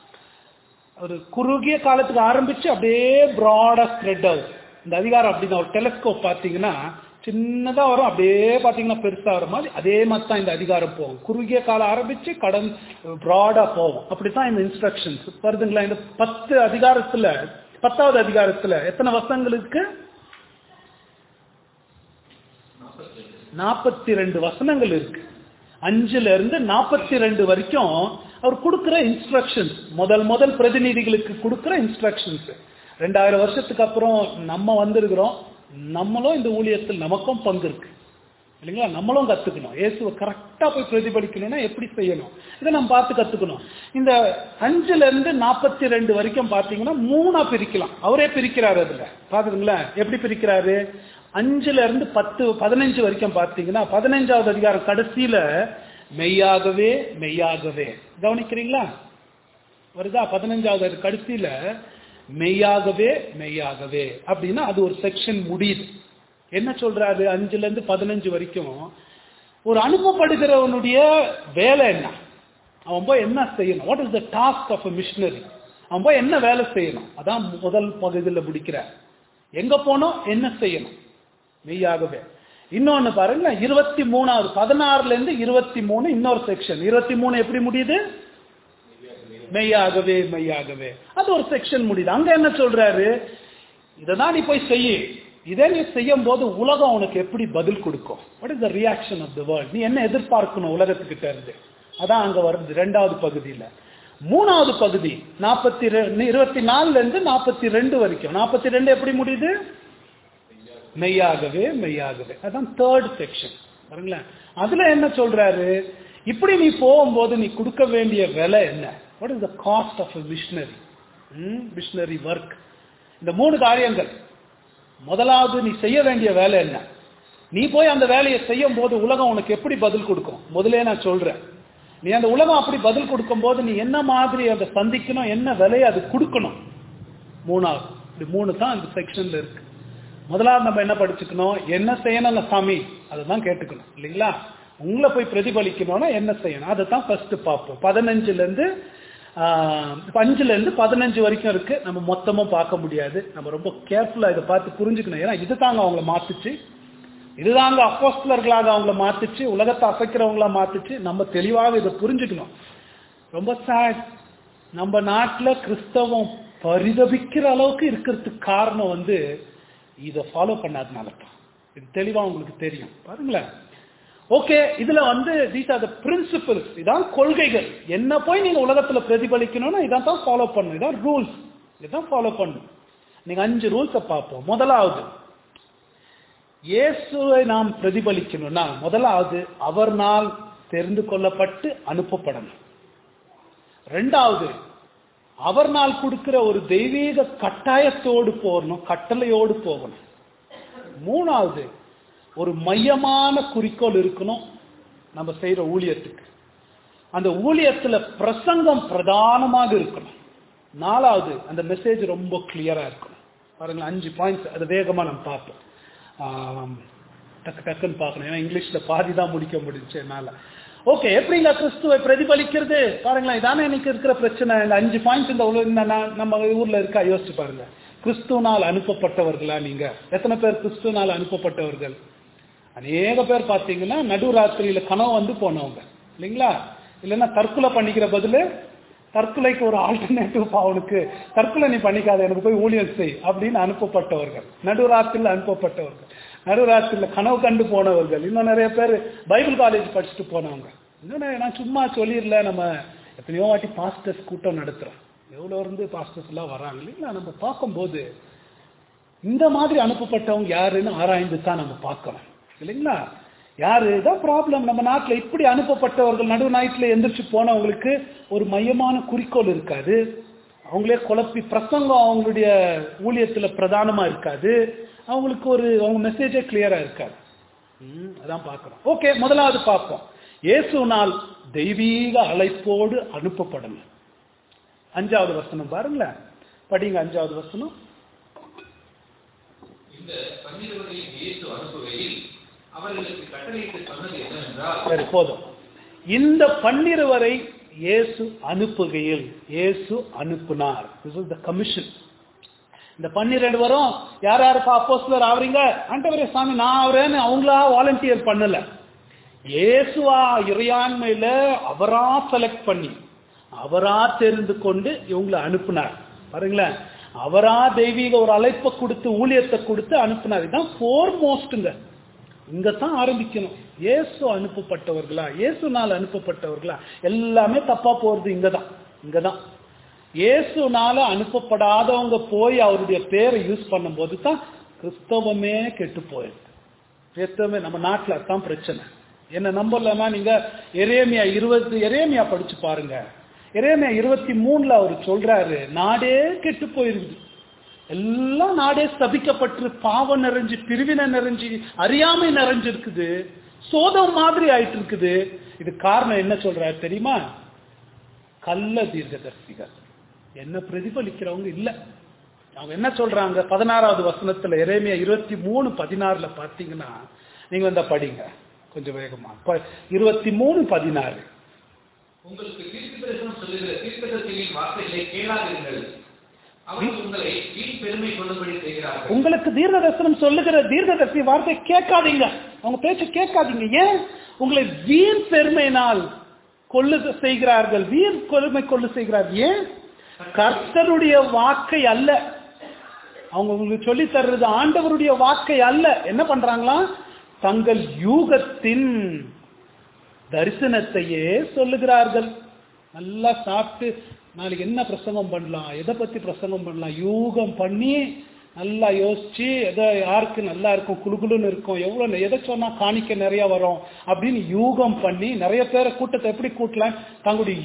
ஒரு குறுகிய காலத்துக்கு ஆரம்பிச்சு அப்படியே பிராடா ஸ்ப்ரெட் ஆகுது. இந்த அதிகாரம் அப்படின்னா ஒரு டெலஸ்கோப் பாத்தீங்கன்னா சின்னதா வரும், அப்படியே பாத்தீங்கன்னா பெருசா வர மாதிரி, அதே மாதிரி தான் இந்த அதிகாரம் போகும். குறுகிய காலம் ஆரம்பிச்சு பிராடா போகும். அப்படித்தான் இந்த இன்ஸ்ட்ரக்ஷன்ஸ் வருதுங்களா? இந்த 10வது அதிகாரத்துல எத்தனை வசனங்களுக்கு? 42 வசனங்கள் இருக்கு. 5ல இருந்து 42 வரைக்கும் அவர் கொடுக்கிற இன்ஸ்ட்ரக்ஷன்ஸ், முதல் பிரதிநிதிகளுக்கு கொடுக்கிற இன்ஸ்ட்ரக்ஷன்ஸ். 2000 வருஷத்துக்கு அப்புறம் நம்ம வந்திருக்கிறோம், நம்மளும் இந்த ஊழியத்தில் நமக்கும் பங்கு இருக்கு இல்லைங்களா? நம்மளும் கத்துக்கணும். இயேசுவை கரெக்டா போய் பிரதிபலிக்கணும்னா எப்படி செய்யணும், இதை நம்ம பார்த்து கத்துக்கணும். இந்த 5ல இருந்து 42 வரைக்கும் பாத்தீங்கன்னா 3ஆ பிரிக்கலாம். அவரே பிரிக்கிறாரு. அதுல பாத்துங்களா எப்படி பிரிக்கிறாரு? 5ல இருந்து 15 வரைக்கும் பாத்தீங்கன்னா 15வது அதிகாரம் கடைசியில மெய்யாகவே மெய்யாகவே, கவனிக்கிறீங்களா? வருதா? 15வது கடைசியில மெய்யாகவே மெய்யாகவே அப்படின்னா அது ஒரு செக்ஷன் முடியுது. என்ன சொல்றாரு? 5ல இருந்து 15 வரைக்கும் ஒரு அனுப்பப்படுகிறவனுடைய வேலை என்ன, அவன் போய் என்ன செய்யணும், what is the task of a missionary, அவன் போய் என்ன வேலை செய்யணும், அதான் முதல் பகுதியில் முடிக்கிறார். எங்க போனோம், என்ன செய்யணும், மெய்யாகவே. இன்னொன்னு பாருங்க, 23வது 16ல இருந்து 23 இன்னொரு செக்ஷன். 23 எப்படி முடியுது? மெய்யாகவே மெய்யாகவே, அது ஒரு செக்ஷன் முடியுது. அங்க என்ன சொல்றாரு? இததான் நீ போய் செய்ய, இதே நீ செய்யும் போது உலகம் உனக்கு எப்படி பதில் கொடுக்கும், what is the reaction of the world, நீ என்ன எதிர்பார்க்கணும் உலகத்துக்கிட்ட இருந்து, அதான் அங்க வருது 2வது பகுதியில. 3வது பகுதி 24ல இருந்து 42 வரைக்கும். 42 எப்படி முடியுது? மெய்யாகவே மெய்யாகவே, அதான் 3rd செக்ஷன். பாருங்களேன், அதுல என்ன சொல்றாரு? இப்படி நீ போகும்போது நீ கொடுக்க வேண்டிய விலை என்ன, what is the cost of a missionary, missionary work. இந்த 3 காரியங்கள். முதலாவது, நீ செய்ய வேண்டிய வேலை என்ன, நீ போய் அந்த வேலையை செய்யும் போது உலகம் உனக்கு எப்படி பதில் கொடுக்கும். முதலே நான் சொல்றேன், நீ அந்த உலகம் அப்படி பதில் கொடுக்கும் போது நீ என்ன மாதிரி அதை சந்திக்கணும், என்ன விலையை அது கொடுக்கணும். 3வது, இது 3 தான் இந்த செக்ஷன்ல இருக்கு. முதலாவது நம்ம என்ன படிச்சுக்கணும், என்ன செய்யணும் சாமி, அதுதான் கேட்டுக்கணும் இல்லைங்களா? உங்களை போய் பிரதிபலிக்கணும்னா என்ன செய்யணும், அதை தான் ஃபர்ஸ்ட் பார்ப்போம். 5ல இருந்து 15 வரைக்கும் இருக்கு. நம்ம மொத்தமும் பார்க்க முடியாது, நம்ம ரொம்ப கேர்ஃபுல்லா இதை பார்த்து புரிஞ்சுக்கணும். ஏன்னா இது தாங்க அவங்களை மாத்துச்சு, இதுதாங்க அப்போஸ்தலர்களாக அவங்கள மாத்துச்சு, உலகத்தை அசைக்கிறவங்களா மாத்துச்சு. நம்ம தெளிவாக இதை புரிஞ்சுக்கணும். ரொம்ப சேட், நம்ம நாட்டில் கிறிஸ்தவம் பரிதபிக்கிற அளவுக்கு இருக்கிறதுக்கு காரணம் இதை ஃபாலோ பண்ணாதனால தான். இது தெளிவா உங்களுக்கு தெரியும். பாருங்களேன். ஓகே, இதுல these are the principles, இதான் கொள்கைகள். என்ன போய் நீங்க உலகத்துல பிரதிபலிக்கணும்னா இதான் தான் ஃபாலோ பண்ணணும், இதான் ரூல்ஸ், இதான் ஃபாலோ பண்ணணும். நீங்க 5 ரூல்ஸை பார்ப்போம். முதலாவது, இயேசுவை நாம் பிரதிபலிக்கணும்னா முதலாவது அவர்னால் தெரிந்து கொள்ளப்பட்டு அனுப்பப்படணும். 2வது, அவர்னால் கொடுக்கிற ஒரு தெய்வீக கட்டாயத்தோடு போகணும், கட்டளையோடு போகணும். 3வது, ஒரு மையமான குறிக்கோள் இருக்கணும் நம்ம செய்யற ஊழியத்துக்கு, அந்த ஊழியத்துல பிரசங்கம் பிரதானமாக இருக்கணும். 4வது, அந்த மெசேஜ் ரொம்ப கிளியரா இருக்கணும். பாருங்க, 5 பாயிண்ட்ஸ், அது வேகமா நம்ம பார்ப்போம். டக்குன்னு பார்க்கணும், ஏன்னா இங்கிலீஷ்ல பாதி தான் முடிக்க முடிஞ்சு என்னால. ஓகே, எப்படிங்க கிறிஸ்துவை பிரதிபலிக்கிறது? பாருங்களேன், இதானே இன்னைக்கு இருக்கிற பிரச்சனை. இந்த 5 பாயிண்ட்ஸ் இந்த நம்ம ஊர்ல இருக்கா, யோசிச்சு பாருங்க. கிறிஸ்துவனால் அனுப்பப்பட்டவர்களா நீங்க? எத்தனை பேர் கிறிஸ்துவனால் அனுப்பப்பட்டவர்கள்? அநேக பேர் பார்த்தீங்கன்னா நடுராத்திரியில கனவு போனவங்க இல்லைங்களா? இல்லைன்னா தற்கொலை பண்ணிக்கிற பதிலு தற்கொலைக்கு ஒரு ஆல்டர்னேட்டிவ், அவனுக்கு தற்கொலை நீ பண்ணிக்காத, எனக்கு போய் ஊழியம் செய் அப்படின்னு அனுப்பப்பட்டவர்கள், நடுராத்திரியில் அனுப்பப்பட்டவர்கள், நடுராத்திரியில கனவு கண்டு போனவர்கள். இன்னும் நிறைய பேர் பைபிள் காலேஜ் படிச்சுட்டு போனவங்க. இன்னொன்னு, நான் சும்மா சொல்லிடல, நம்ம எத்தனையோ வாட்டி பாஸ்டர்ஸ் கூட்டம் நடத்துறோம், எவ்வளோ பாஸ்டர்ஸ் எல்லாம் வராங்க இல்லைங்களா? நம்ம பார்க்கும்போது இந்த மாதிரி அனுப்பப்பட்டவங்க யாருன்னு ஆராய்ந்து தான் நம்ம பார்க்கணும் இல்லைங்களா? யாரு தான் ப்ராப்ளம்? நம்ம நாட்டில் இப்படி அனுப்பப்பட்டவர்கள் நடு நாட்டில் எந்திரிச்சு போனவங்களுக்கு ஒரு மையமான குறிக்கோள் இருக்காது, அவங்களே குழப்பி பிரசங்கம் அவங்களுடைய ஊழியத்துல பிரதானமா இருக்காது, அவங்களுக்கு அவங்க மெசேஜே கிளியரா இருக்காது. அதான் பார்க்கணும். ஓகே, முதலாவது பார்ப்போம், இயேசுனால் தெய்வீக அழைப்போடு அனுப்பப்படணும். 5வது வசனம் பாருங்களேன், படிங்க. 5வது வசனம்.
இந்த 12 இயேசு அனுப்புகையில் அவர்களுக்கு கட்டளையிட்டு சொன்னது என்னவென்றால்,
சரி போதும். இந்த 12 இயேசு அனுப்புகையில், இயேசு அனுப்புனார். This is the commission. இந்த 12 யார் யாருக்கு அப்போஸ்தலர் ஆவறீங்க? ஆண்டவரே சாமி நான் ஆவறேன்னு அவங்களா வாலண்டியர் பண்ணல, இயேசுவா இறையாண்மையில அவரா செலக்ட் பண்ணி அவரா தெரிந்து கொண்டு இவங்களை அனுப்புனார். பாருங்களேன், அவரா தெய்வீக ஒரு அழைப்பை கொடுத்து ஊழியத்தை கொடுத்து அனுப்புனார். இதுதான் ஃபோர்மோஸ்ட்ங்க. இங்கதான் ஆரம்பிக்கணும். இயேசு அனுப்பப்பட்டவர்களா, இயேசுனால் அனுப்பப்பட்டவர்களா, எல்லாமே தப்பா போறது இங்கதான். இயேசுனால அனுப்பப்படாதவங்க போய் அவருடைய பேரை யூஸ் பண்ணும்போது தான் கிறிஸ்தவமே கெட்டு போயிடுது. கிறிஸ்தவமே நம்ம நாட்டில் தான் பிரச்சனை. என்ன நம்பலன்னா நீங்க எரேமியா படிச்சு பாருங்க. எரேமியா 23 அவர் சொல்றாரு, நாடே கெட்டு போயிருக்குது, எல்லாம் நாடே ஸ்தபிக்கப்பட்டு பாவம் நிறைஞ்சு, பிரிவினை நிறைஞ்சு, அறியாமை நிறைஞ்சிருக்குது, சோதம் மாதிரி ஆயிட்டு இருக்குது. இது காரணம் என்ன சொல்றாரு தெரியுமா? கள்ள தீர்க்கதரிசிகள், என்ன பிரதிபலிக்கிறவங்க இல்ல. அவங்க என்ன சொல்றாங்க? 16வது வசனத்துல எரேமியா 23:16 பாத்தீங்கன்னா, நீங்க வந்தா படிங்க கொஞ்சம் வேகமா. 23:16.
உங்களுக்கு தீர்க்கதரிசனம் சொல்லுகிற தீர்க்கதரிசியின் வார்த்தைகளை கேளாதீர்கள், அவர்கள் உங்களை வீண் பெருமை கொள்ளும்படி செய்கிறார்கள்.
உங்களுக்கு தீர்க்கதரிசனம் சொல்லுகிற தீர்க்கதரிசி வார்த்தை கேட்காதீங்க, அவங்க பேச்சு கேட்காதீங்க. ஏன்? உங்களை வீண் பெருமையினால் கொள்ளு செய்கிறார்கள், வீண் பெருமை கொள்ளு செய்கிறார்கள். ஏன்? கர்த்தருடைய வாக்கை அல்ல, அவங்க உங்களுக்கு சொல்லி தர்றது ஆண்டவருடைய வாக்கை அல்ல. என்ன பண்றாங்களா? தங்கள் யூகத்தின் தரிசனத்தையே சொல்லுகிறார்கள். நல்லா சாப்பிட்டு நாளைக்கு என்ன பிரசங்கம் பண்ணலாம், எதை பத்தி பிரசங்கம் பண்ணலாம், யூகம் பண்ணி நல்லா யோசிச்சு எதை யாருக்கு நல்லா இருக்கும், குழுகுலுன்னு இருக்கும், எவ்வளவு எதை சொன்னா காணிக்க நிறைய வரும் அப்படின்னு யூகம் பண்ணி நிறைய பேரை கூட்டத்தை எப்படி கூட்டலாம், தங்களுடைய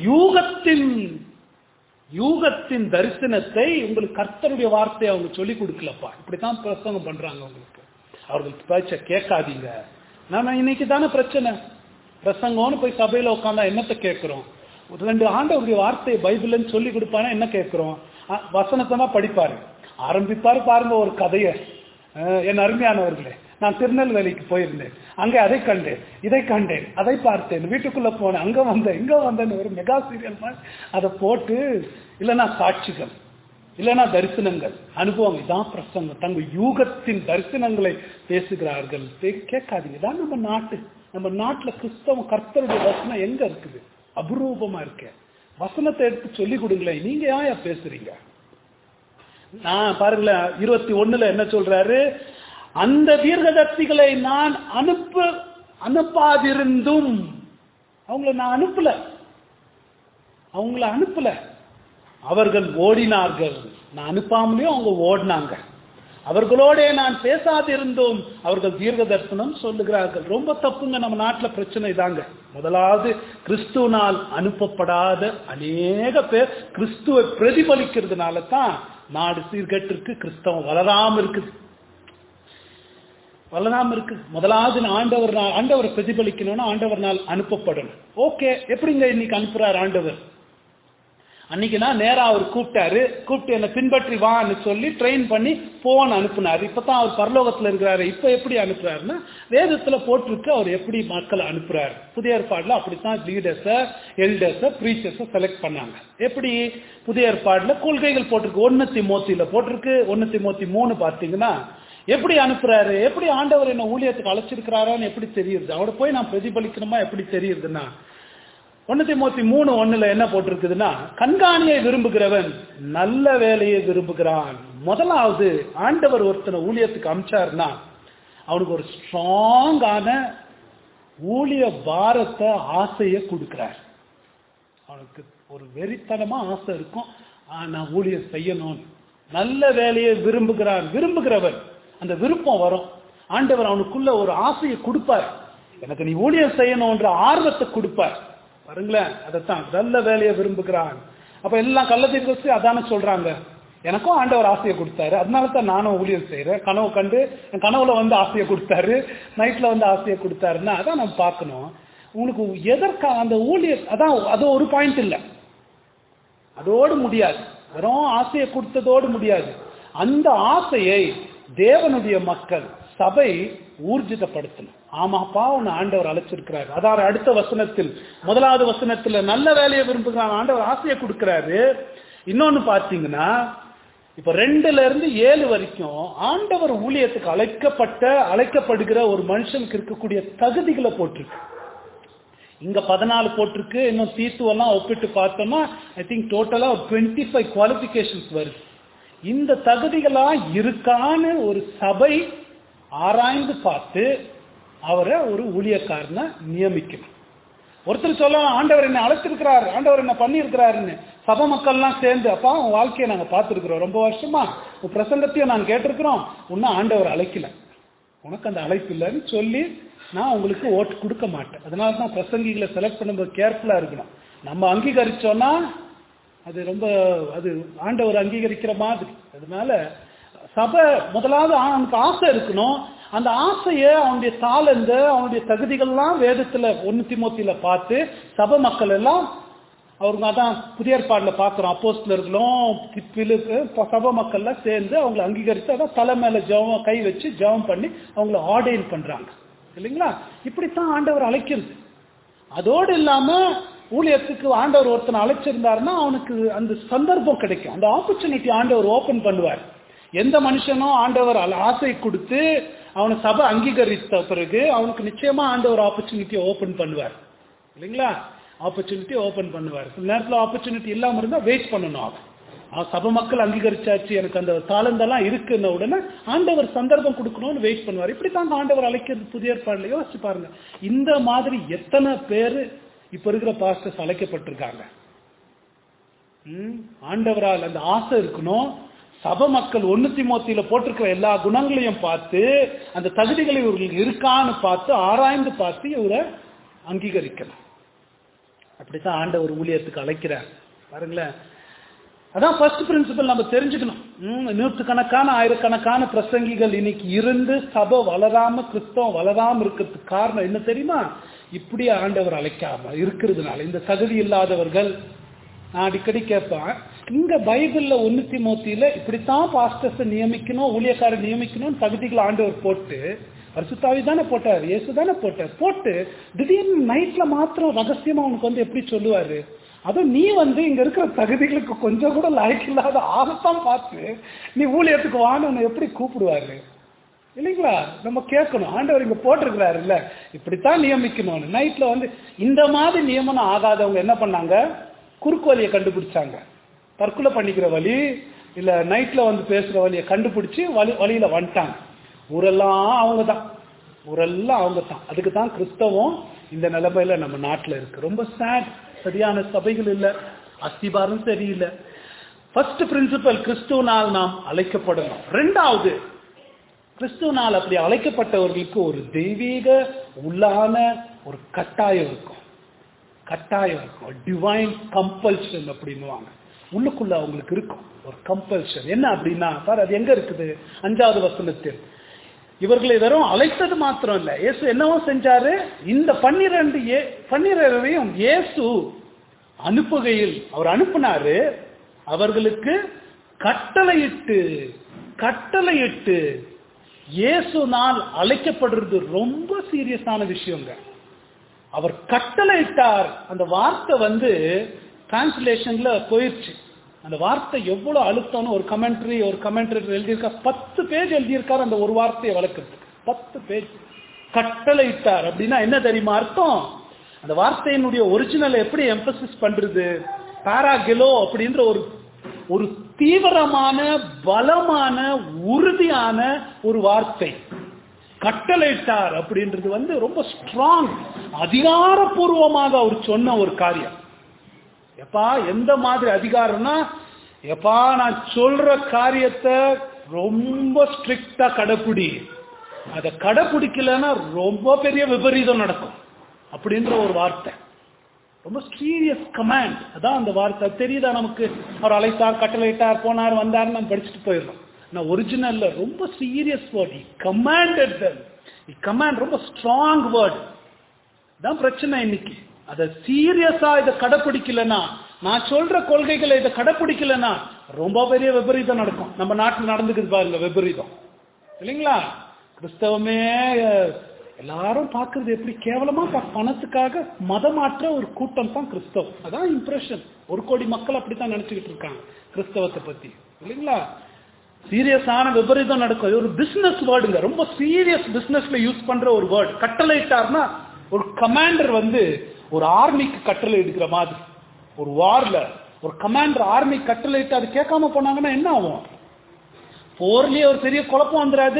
யூகத்தின் தரிசனத்தை உங்களுக்கு கர்த்தருடைய வார்த்தையை அவங்க சொல்லி கொடுக்கலப்பா. இப்படித்தான் பிரசங்கம் பண்றாங்க. உங்களுக்கு அவர்களுக்கு பேச்ச கேட்காதீங்க. நாம இன்னைக்கு தானே பிரச்சனை, பிரசங்கம்னு போய் சபையில உட்காந்தா என்னத்தை கேட்கிறோம்? 2 ஆண்டவருடைய வார்த்தையை பைபிள்னு சொல்லி கொடுப்பானா என்ன கேட்கிறோம்? வசனத்தை தான் படிப்பாரு, ஆரம்பிப்பாரு பாருங்க ஒரு கதையை. என் அருமையானவர்களே, நான் திருநெல்வேலிக்கு போயிருந்தேன், அங்கே அதை கண்டேன், இதை கண்டேன், அதை பார்த்தேன், வீட்டுக்குள்ள போனேன், அங்க வந்தேன், இங்க வந்தேன்னு ஒரு மெகா சீரியல் மாதிரி அதை போட்டு, இல்லைன்னா சாட்சிகள், இல்லைன்னா தரிசனங்கள், அனுபவம், இதான் பிரசங்கம். தங்க யூகத்தின் தரிசனங்களை பேசுகிறார்கள். கேட்காதீங்க. தான் நம்ம நாட்டுல கிறிஸ்தவம் கர்த்தருடைய வசனம் எங்க இருக்குது? அபரூபமா இருக்க. வசனத்தை எடுத்து சொல்லி கொடுங்களேன். நீங்க ஏன் பேசுறீங்க? நான் பாருங்களேன் 21 என்ன சொல்றாரு? அந்த தீர்க்கதரிசிகளை நான் அனுப்பாதிருந்தும், அவங்கள நான் அனுப்பல, அவர்கள் ஓடினார்கள். நான் அனுப்பாமலேயும் அவங்க ஓடினாங்க. அவர்களோட நான் பேசாதிருந்தோம், அவர்கள் தீர்க்க தரிசனம் சொல்லுகிறார்கள். ரொம்ப தப்புங்க. நம்ம நாட்டில் பிரச்சனை இதாங்க. முதலாவது, கிறிஸ்துவனால் அனுப்பப்படாத அநேக பேர் கிறிஸ்துவை பிரதிபலிக்கிறதுனால தான் நாடு சீர்கேட்டிற்கு, கிறிஸ்தவம் வளராம இருக்குது. முதலாவது ஆண்டவர் பிரதிபலிக்கணும்னா ஆண்டவர்னால் அனுப்பப்படணும். ஓகே, எப்படிங்க இன்னைக்கு அனுப்புறாரு ஆண்டவர்? அன்னைக்குனா நேரா அவர் கூப்பிட்டு என்னை பின்பற்றி வான்னு சொல்லி ட்ரெயின் பண்ணி போன் அனுப்புனாரு. இப்பதான் அவர் பரலோகத்துல இருக்கிறாரு. இப்ப எப்படி அனுப்புறாருன்னா, வேதத்துல போட்டிருக்கு அவர் எப்படி மக்களை அனுப்புறாரு. புதிய ஏற்பாடுல அப்படித்தான் லீடர்ஸ, எல்டர்ஸ, பிரீச்சர்ஸ செலக்ட் பண்ணாங்க. எப்படி? புதிய ஏற்பாடுல கொள்கைகள் போட்டிருக்கு. 1 தீமோத்தியில போட்டிருக்கு. 1 தீமோத்தி 3 பார்த்தீங்கன்னா எப்படி அனுப்புறாரு, எப்படி ஆண்டவர் என்ன ஊழியத்துக்கு அழைச்சிருக்கிறாரான்னு எப்படி தெரியுது, அவரை போய் நான் பிரதிபலிக்கணுமா எப்படி தெரியுதுன்னா, 1 தீமோத்தி 3:1 என்ன போட்டிருக்குதுன்னா, கண்காணியை விரும்புகிறவன் நல்ல வேலையை விரும்புகிறான். முதலாவது ஆண்டவர் ஒருத்தனை ஊழியத்துக்கு அமிச்சாருன்னா அவனுக்கு ஒரு ஸ்ட்ராங்கான ஊழிய பாரத்தை, ஆசையை கொடுக்கிறார். அவனுக்கு ஒரு வெறித்தனமா ஆசை இருக்கும், நான் ஊழியம் செய்யணும். நல்ல வேலையை விரும்புகிறவன் அந்த விருப்பம் வரும். ஆண்டவர் அவனுக்குள்ள ஒரு ஆசையை கொடுப்பார். எனக்கு நீ ஊழியம் செய்யணும்ன்ற ஆர்வத்தை கொடுப்பார். பாருங்களேன், அதைத்தான் நல்ல வேலையை விரும்புகிறான். அப்ப எல்லாம் கள்ளத்தீர்க்கதரிசி அதான சொல்றாங்க. எனக்கும் ஆண்டவர் ஆசையை கொடுத்தாரு, அதனால தான் நானும் ஊழியம் செய்யறேன். கனவு கண்டு என் கனவுல வந்து ஆசையை கொடுத்தாரு, நைட்ல வந்து ஆசையை கொடுத்தாருன்னா அதான் நம்ம பார்க்கணும். உங்களுக்கு எதற்கா அந்த ஊழியர், அதான் அது ஒரு பாயிண்ட் இல்லை, அதோடு முடியாது. வெறும் ஆசையை கொடுத்ததோடு முடியாது. அந்த ஆசையை தேவனுடைய மக்கள், சபை ஊர்ஜிதப்படுத்தணும். ஆமாப்பா, உன்னை ஆண்டவர் அழைச்சிருக்கிறாரு. அதாவது அடுத்த வசனத்தில், முதலாவது வசனத்துல நல்ல வேலையை விரும்புகிறான், ஆண்டவர் ஆசையை கொடுக்கிறாரு. இன்னொன்னு பார்த்தீங்கன்னா, இப்ப 2ல இருந்து 7 வரைக்கும் ஆண்டவர் ஊழியத்துக்கு அழைக்கப்படுகிற ஒரு மனுஷனுக்கு இருக்கக்கூடிய தகுதிகளை போட்டிருக்கு. இங்க 14 போட்டிருக்கு. இன்னும் தீத்துவெல்லாம் ஒப்பிட்டு பார்த்தோம்னா ஐ திங்க் டோட்டலா 25 குவாலிபிகேஷன்ஸ் வருது. இந்த தகுதிகளா இருக்கான்னு ஒரு சபை ஆராய்ந்து பார்த்து அவரை ஒரு ஊழியக்காரனை நியமிக்கணும். ஒருத்தர் சொல்லலாம், ஆண்டவர் என்ன அழைச்சிருக்கிறார், ஆண்டவர் என்ன பண்ணியிருக்கிறாருன்னு. சபை மக்கள்லாம் சேர்ந்து, அப்பா உன் வாழ்க்கையை நாங்க பார்த்துருக்கிறோம், ரொம்ப வருஷமா உன் பிரசங்கத்தையும் நாங்க கேட்டிருக்கிறோம், இன்னும் ஆண்டவர் அழைக்கல, உனக்கு அந்த அழைப்பு இல்லைன்னு சொல்லி நான் உங்களுக்கு ஓட்டு கொடுக்க மாட்டேன். அதனால தான் பிரசங்கிகளை செலக்ட் பண்ணும்போது கேர்ஃபுல்லா இருக்கணும். நம்ம அங்கீகரிச்சோம்னா அது ஆண்டவர் அங்கீகரிக்கிற மாதிரி. அதனால சபை முதலாவது அவனுக்கு ஆசை இருக்கணும். அந்த ஆசையை அவனுடைய தாளந்த அவனுடைய தகுதிகள்லாம் வேதத்துல 1 தீமோத்தேயுல பார்த்து சபை மக்கள் எல்லாம் அவருங்க அதான் புதிய ஏற்பாடுல பார்க்கிறோம். அப்போஸ்தலர்களும் சபை மக்கள்லாம் சேர்ந்து அவங்களை அங்கீகரித்து அதான் தலை மேல ஜெபம் கை வச்சு ஜெபம் பண்ணி அவங்களை ஆர்டைன் பண்றாங்க இல்லைங்களா. இப்படித்தான் ஆண்டவர் அழைக்கிறது. அதோடு இல்லாம ஊழியத்துக்கு ஆண்டவர் ஒருத்தனை அழைச்சிருந்தாருன்னா அவனுக்கு அந்த சந்தர்ப்பம் கிடைக்கும், அந்த ஆப்பர்ச்சுனிட்டி ஆண்டவர் ஓபன் பண்ணுவார். எந்த மனுஷனும் ஆண்டவர் ஆசை கொடுத்து அவனை சபை அங்கீகரித்த பிறகு அவனுக்கு நிச்சயமா ஆண்டவர் ஆப்பர்ச்சுனிட்டியை ஓபன் பண்ணுவார் இல்லைங்களா. ஆப்பர்ச்சுனிட்டி ஓபன் பண்ணுவார். சில நேரத்தில் ஆப்பர்ச்சுனிட்டி இல்லாம இருந்தா வெயிட் பண்ணணும். அவன் சபை மக்கள் அங்கீகரிச்சாச்சு, எனக்கு அந்த தாளந்தெல்லாம் இருக்குன்ன உடனே ஆண்டவர் சந்தர்ப்பம் கொடுக்கணும்னு வெயிட் பண்ணுவார். இப்படித்தான் ஆண்டவர் அழைக்கிறது புதிய ஏற்பாடுல. யோசிச்சு பாருங்க, இந்த மாதிரி எத்தனை பேரு இப்ப இருக்கிற பாஸ்டர்ஸ் அழைக்கப்பட்டிருக்காங்க. ஆண்டவரால் அந்த ஆசை இருக்கணும். சபை மக்கள் 1 தீமோத்தேயுல போட்டிருக்கிற எல்லா குணங்களையும் பார்த்து அந்த தகுதிகளை இவர்களுக்கு இருக்கான்னு பார்த்து ஆராய்ந்து பார்த்து இவரை அங்கீகரிக்கணும். அப்படித்தான் ஆண்டவர் ஊழியத்துக்கு அழைக்கிறார் பாருங்களேன். அதான் ஃபர்ஸ்ட் பிரின்சிபல் நம்ம தெரிஞ்சுக்கணும். 100கணக்கான 1000கணக்கான பிரசங்கிகள் இன்னைக்கு இருந்து சபை வளராம கிறிஸ்தவம் வளராம இருக்கிறதுக்கு காரணம் என்ன தெரியுமா? இப்படி ஆண்டவர் அழைக்காம இருக்கிறதுனால. இந்த தகுதி இல்லாதவர்கள், நான் அடிக்கடி கேட்பேன், இங்க பைபிள்ல 1 தீமோத்தேயுல இப்படித்தான் பாஸ்டர்ஸ் நியமிக்கணும், ஊழியக்காரர் நியமிக்கணும் தகுதிகள் ஆண்டவர் போட்டு, பரிசுத்தாவி தானே போட்டார், இயேசு தானே போட்டு திடீர்னு நைட்ல மாத்திரம் ரகசியமா அவனுக்கு வந்து எப்படி சொல்லுவாரு? அதுவும் நீ இங்க இருக்கிற தகுதிகளுக்கு கொஞ்சம் கூட லாய்க்கு இல்லாத ஆகத்தான் பார்த்து நீ ஊழியத்துக்கு வான்னு எப்படி கூப்பிடுவாரு இல்லைங்களா? நம்ம கேட்கணும், ஆண்டவர் இங்க போட்டிருக்கிறாரு இல்ல இப்படித்தான் நியமிக்கணும்னு. நைட்ல இந்த மாதிரி நியமனம் ஆகாதவங்க என்ன பண்ணாங்க? குறுக்கு வழியை கண்டுபிடிச்சாங்க. தற்கொலை பண்ணிக்கிற வழி இல்ல நைட்ல பேசுற வழியை கண்டுபிடிச்சு வழியில வந்துட்டாங்க. ஊரெல்லாம் அவங்க தான். அதுக்கு தான் கிறிஸ்தவம் இந்த நிலைமையில நம்ம நாட்டுல இருக்கு. ரொம்ப சேட். சரியான சபைகள் இல்ல, அஸ்திபாரம் சரியில்லை. ஃபர்ஸ்ட் பிரின்சிபல், கிறிஸ்துவனால் நாம் அழைக்கப்படணும். 2வது, கிறிஸ்துவனால் அப்படி அழைக்கப்பட்டவர்களுக்கு ஒரு தெய்வீக உள்ளான ஒரு கட்டாயம் இருக்கும். டிவைன் கம்பல்ஷன் அப்படின்னுவாங்க. உள்ளுக்குள்ள அவங்களுக்கு இருக்கும் ஒரு கம்பல்ஷன். என்ன அப்படின்னா பாரு, அது எங்க இருக்குது? 5வது வசனத்தில் இவர்களை வெறும் அழைத்தது மாத்திரம் இல்ல, இயேசு என்னவோ செஞ்சாரு. இந்த 12 இயேசு அனுப்புகையில் அவர் அனுப்பினாரு, அவர்களுக்கு கட்டளையிட்டு இயேசு நாள் அழைக்கப்படுறது ரொம்ப சீரியஸான விஷயங்க. அவர் கட்டளையிட்டார். அந்த வார்த்தை டிரான்ஸ்லேஷன்ல போயிடுச்சு. அந்த வார்த்தை எவ்வளவு அழுத்தம்னு ஒரு கமெண்ட்ரி எழுதியிருக்கார். 10 பேஜ் எழுதியிருக்காரு அந்த ஒரு வார்த்தையை வளர்க்கறதுக்கு. 10 பேஜ். கட்டளையிட்டார் அப்படின்னா என்ன தெரியுமா அர்த்தம்? அந்த வார்த்தையினுடைய ஒரிஜினல் எப்படி எம்பசிஸ் பண்றது? பாராகெலோ அப்படின்ற ஒரு தீவிரமான பலமான உறுதியான ஒரு வார்த்தை. கட்டளையிட்டார் அப்படின்றது ரொம்ப ஸ்ட்ராங், அதிகாரப்பூர்வமாக அவர் சொன்ன ஒரு காரியம். எப்பா எந்த மாதிரி அதிகாரம்னா, எப்பா நான் சொல்ற காரியத்தை ரொம்ப ஸ்ட்ரிக்டா கடைப்பிடி, அதை கடைப்பிடிக்கலன்னா ரொம்ப பெரிய விபரீதம் நடக்கும் அப்படின்ற ஒரு வார்த்தை. ரொம்ப சீரியஸ் கமாண்ட். அதான் அந்த வார்த்தை. தெரியுதா நமக்கு? அவர் அழைத்தார், கட்டளையிட்டார், போனார், வந்தார், நம்ம படிச்சுட்டு போயிடலாம். நான் ஒரிஜினல்ல ரொம்ப serious word. Commanded them. Command ரொம்ப ஸ்ட்ராங் வேர்ட். தான் பிரச்சனை இன்னைக்கு. அதை சீரியஸா இதை கடைப்பிடிக்கலன்னா, நான் சொல்ற கொள்கைகளை இதை கடைப்பிடிக்கலன்னா ரொம்ப பெரிய விபரீதம் நடக்கும். நம்ம நாட்டில் நடந்துக்குது பாருங்க விபரீதம் இல்லைங்களா? கிறிஸ்தவமே எல்லாரும் பார்க்கறது எப்படி கேவலமா, பணத்துக்காக மதமாற்ற ஒரு கூட்டம் தான் கிறிஸ்தவம். அதான் இம்ப்ரெஷன். 1 கோடி மக்கள் அப்படித்தான் நினைச்சுக்கிட்டு இருக்காங்க கிறிஸ்தவத்தை பத்தி இல்லைங்களா? சீரியஸான விபரீதம் நடக்கும். ஒரு பிசினஸ் வேர்டுங்க, ரொம்ப சீரியஸ் பிசினஸ்ல யூஸ் பண்ற ஒரு வேர்டு. கட்டளையிட்டார்னா ஒரு கமாண்டர் ஒரு ஆர்மிக்கு கட்டளை எடுக்கிற மாதிரி. ஒரு வார்ல ஒரு கமாண்டர் ஆர்மி கட்டளையிட்டு அது கேட்காம போனாங்கன்னா என்ன ஆகும்? போர்லயே ஒரு பெரிய குழப்பம் வந்துடாது.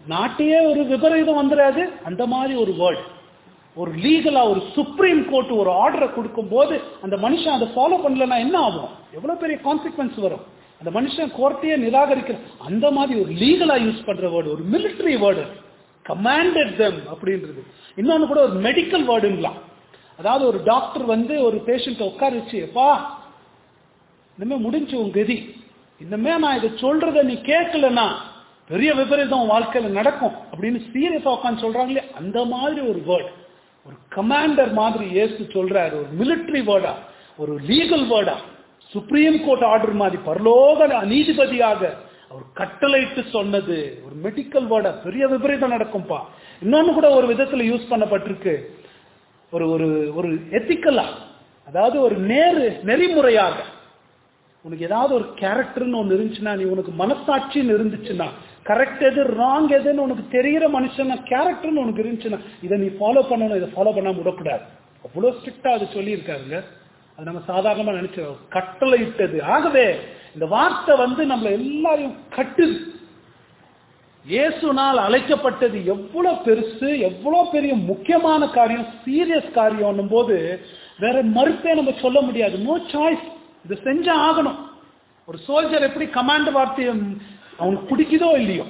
நாட்டையே ஒரு விபரீதம் வந்துடாது. அந்த மாதிரி ஒரு வேர்டு, ஒரு லீகலா ஒரு சுப்ரீம் கோர்ட் ஒரு ஆர்டரை கொடுக்கும் போது அந்த மனுஷன் அதை ஃபாலோ பண்ணலன்னா என்ன ஆகும்? எவ்வளவு பெரிய கான்சிக்வன்ஸ் வரும். அந்த மனுஷன் கோர்ட்டையே நிராகரிக்கிற அந்த மாதிரி ஒரு லீகலா யூஸ் பண்ற வேர்டு, ஒரு மிலிட்டரி வேர்டு, கமாண்டட் them அப்படின்றது. இன்னொன்னு கூட ஒரு மெடிக்கல் வேர்டுங்களா. அதாவது ஒரு டாக்டர் வந்து ஒரு பேஷண்ட்டை உட்கார வச்சு, எப்பா இனிமே முடிஞ்சு உங்க கதி, இனிமே நான் இதை சொல்றத நீ கேட்கலன்னா பெரிய விபரீதம் வாழ்க்கையில நடக்கும் அப்படின்னு சீரியஸா உட்காந்து சொல்றாங்களே, அந்த மாதிரி ஒரு வேர்டு, ஒரு கமாண்டர் மாதிரி இயேசு சொல்றாரு. ஒரு மிலிட்டரி வேர்டா, ஒரு லீகல் வேர்டா, சுப்ரீம் கோர்ட் ஆர்டர் மாதிரி பரலோக நீதிபதியாக அவர் கட்டளையிட்டு சொன்னது ஒரு மெடிக்கல் வேர்டா. பெரிய விபரீதம் நடக்கும்பா. இன்னொன்னு கூட ஒரு விதத்துல யூஸ் பண்ணப்பட்டிருக்கு, ஒரு ஒரு ஒரு எத்திக்கலா, அதாவது ஒரு நெறிமுறையாக. உனக்கு ஏதாவது ஒரு கேரக்டர்னு ஒன்று இருந்துச்சுன்னா, நீ உனக்கு மனசாட்சின்னு இருந்துச்சுன்னா, கரெக்ட் எது ராங் எதுன்னு உனக்கு தெரிகிற மனுஷன் கேரக்டர்னு உனக்கு இருந்துச்சுன்னா, இதை நீ ஃபாலோ பண்ணணும், இதை ஃபாலோ பண்ணாம விடக்கூடாது. அவ்வளோ ஸ்ட்ரிக்டா அது சொல்லியிருக்காருங்க. அது நம்ம சாதாரணமா நினைச்சோம், கட்டளை இட்டது. ஆகவே இந்த வார்த்தை வந்து நம்மள எல்லாரையும் கட்டுது. இயேசுனால் அழைக்கப்பட்டது எவ்வளவு பெருசு, எவ்வளவு பெரிய முக்கியமான காரியம், சீரியஸ் காரியம் போது வேற மறுப்பே நம்ம சொல்ல முடியாது. நோ சாய்ஸ், இதை செஞ்சா ஆகணும். ஒரு சோல்ஜர் எப்படி கமாண்ட் வார்த்தையை அவனுக்கு பிடிக்குதோ இல்லையோ,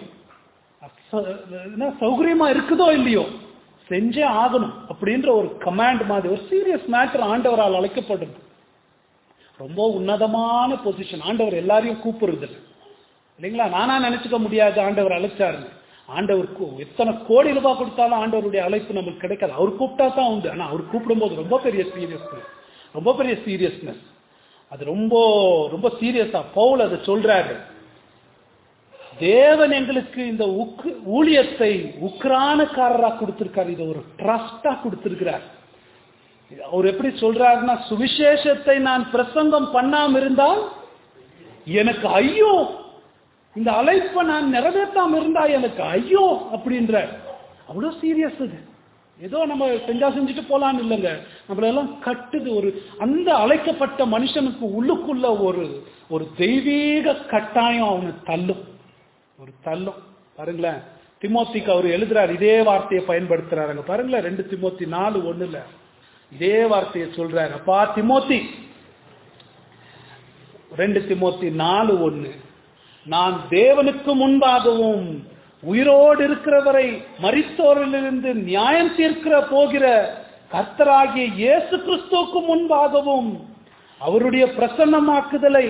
சௌகரியமா இருக்குதோ இல்லையோ, செஞ்சே ஆகணும் அப்படின்ற ஒரு கமாண்ட் மாதிரி ஒரு சீரியஸ் மேட்டர் ஆண்டவரால் அழைக்கப்படுது. ரொம்ப உன்னதமான பொசிஷன். ஆண்டவர் எல்லாரையும் கூப்பிடுறது இல்லைங்களா. நானா நினைச்சுக்க முடியாது ஆண்டவர் அழைச்சாருன்னு. ஆண்டவருக்கு எத்தனை கோடி ரூபாய் கொடுத்தாலும் ஆண்டவருடைய அழைப்பு நமக்கு கிடைக்காது. அவர் கூப்பிட்டா தான் உண்டு. ஆனா அவர் கூப்பிடும்போது ரொம்ப பெரிய சீரியஸ்னஸ், ரொம்ப பெரிய சீரியஸ்னஸ். அது ரொம்ப ரொம்ப சீரியஸா பவுல் அதை சொல்றாரு. தேவன் எங்களுக்கு இந்த ஊழியத்தை உக்ரானக்காரரா கொடுத்திருக்காரு. இதை ஒரு ட்ரஸ்டா கொடுத்திருக்கிறார். அவர் எப்படி சொல்றாருன்னா, சுவிசேஷத்தை நான் பிரசங்கம் பண்ணாம இருந்தால் எனக்கு ஐயோ, இந்த அழைப்பை நான் நிறைவேற்றாம இருந்தா எனக்கு ஐயோ அப்படின்ற. அவ்வளவு சீரியஸ் அது. ஏதோ நம்ம செஞ்சுட்டு போலான்னு இல்லைங்க, நம்மளெல்லாம் கட்டுது. ஒரு அந்த அழைக்கப்பட்ட மனுஷனுக்கு உள்ளுக்குள்ள ஒரு தெய்வீக கட்டாயம் அவனை தள்ளும், ஒரு தள்ளும். பாருங்களேன், திமோத்திக்கு அவர் எழுதுறாரு, இதே வார்த்தையை பயன்படுத்துறாருங்க. பாருங்களேன், 2 திமோத்தி 4:1 இதே வார்த்தையை சொல்றாரு. அப்பா திமோத்தி, 2 திமோத்தி 4:1, நான் தேவனுக்கு முன்பாகவும் உயிரோடு இருக்கிறவரை மரித்தோரிலிருந்து நியாயம் தீர்க்கிற போகிற கர்த்தராகிய இயேசு கிறிஸ்துவுக்கு முன்பாகவும் அவருடைய பிரசன்னமாக்குதலை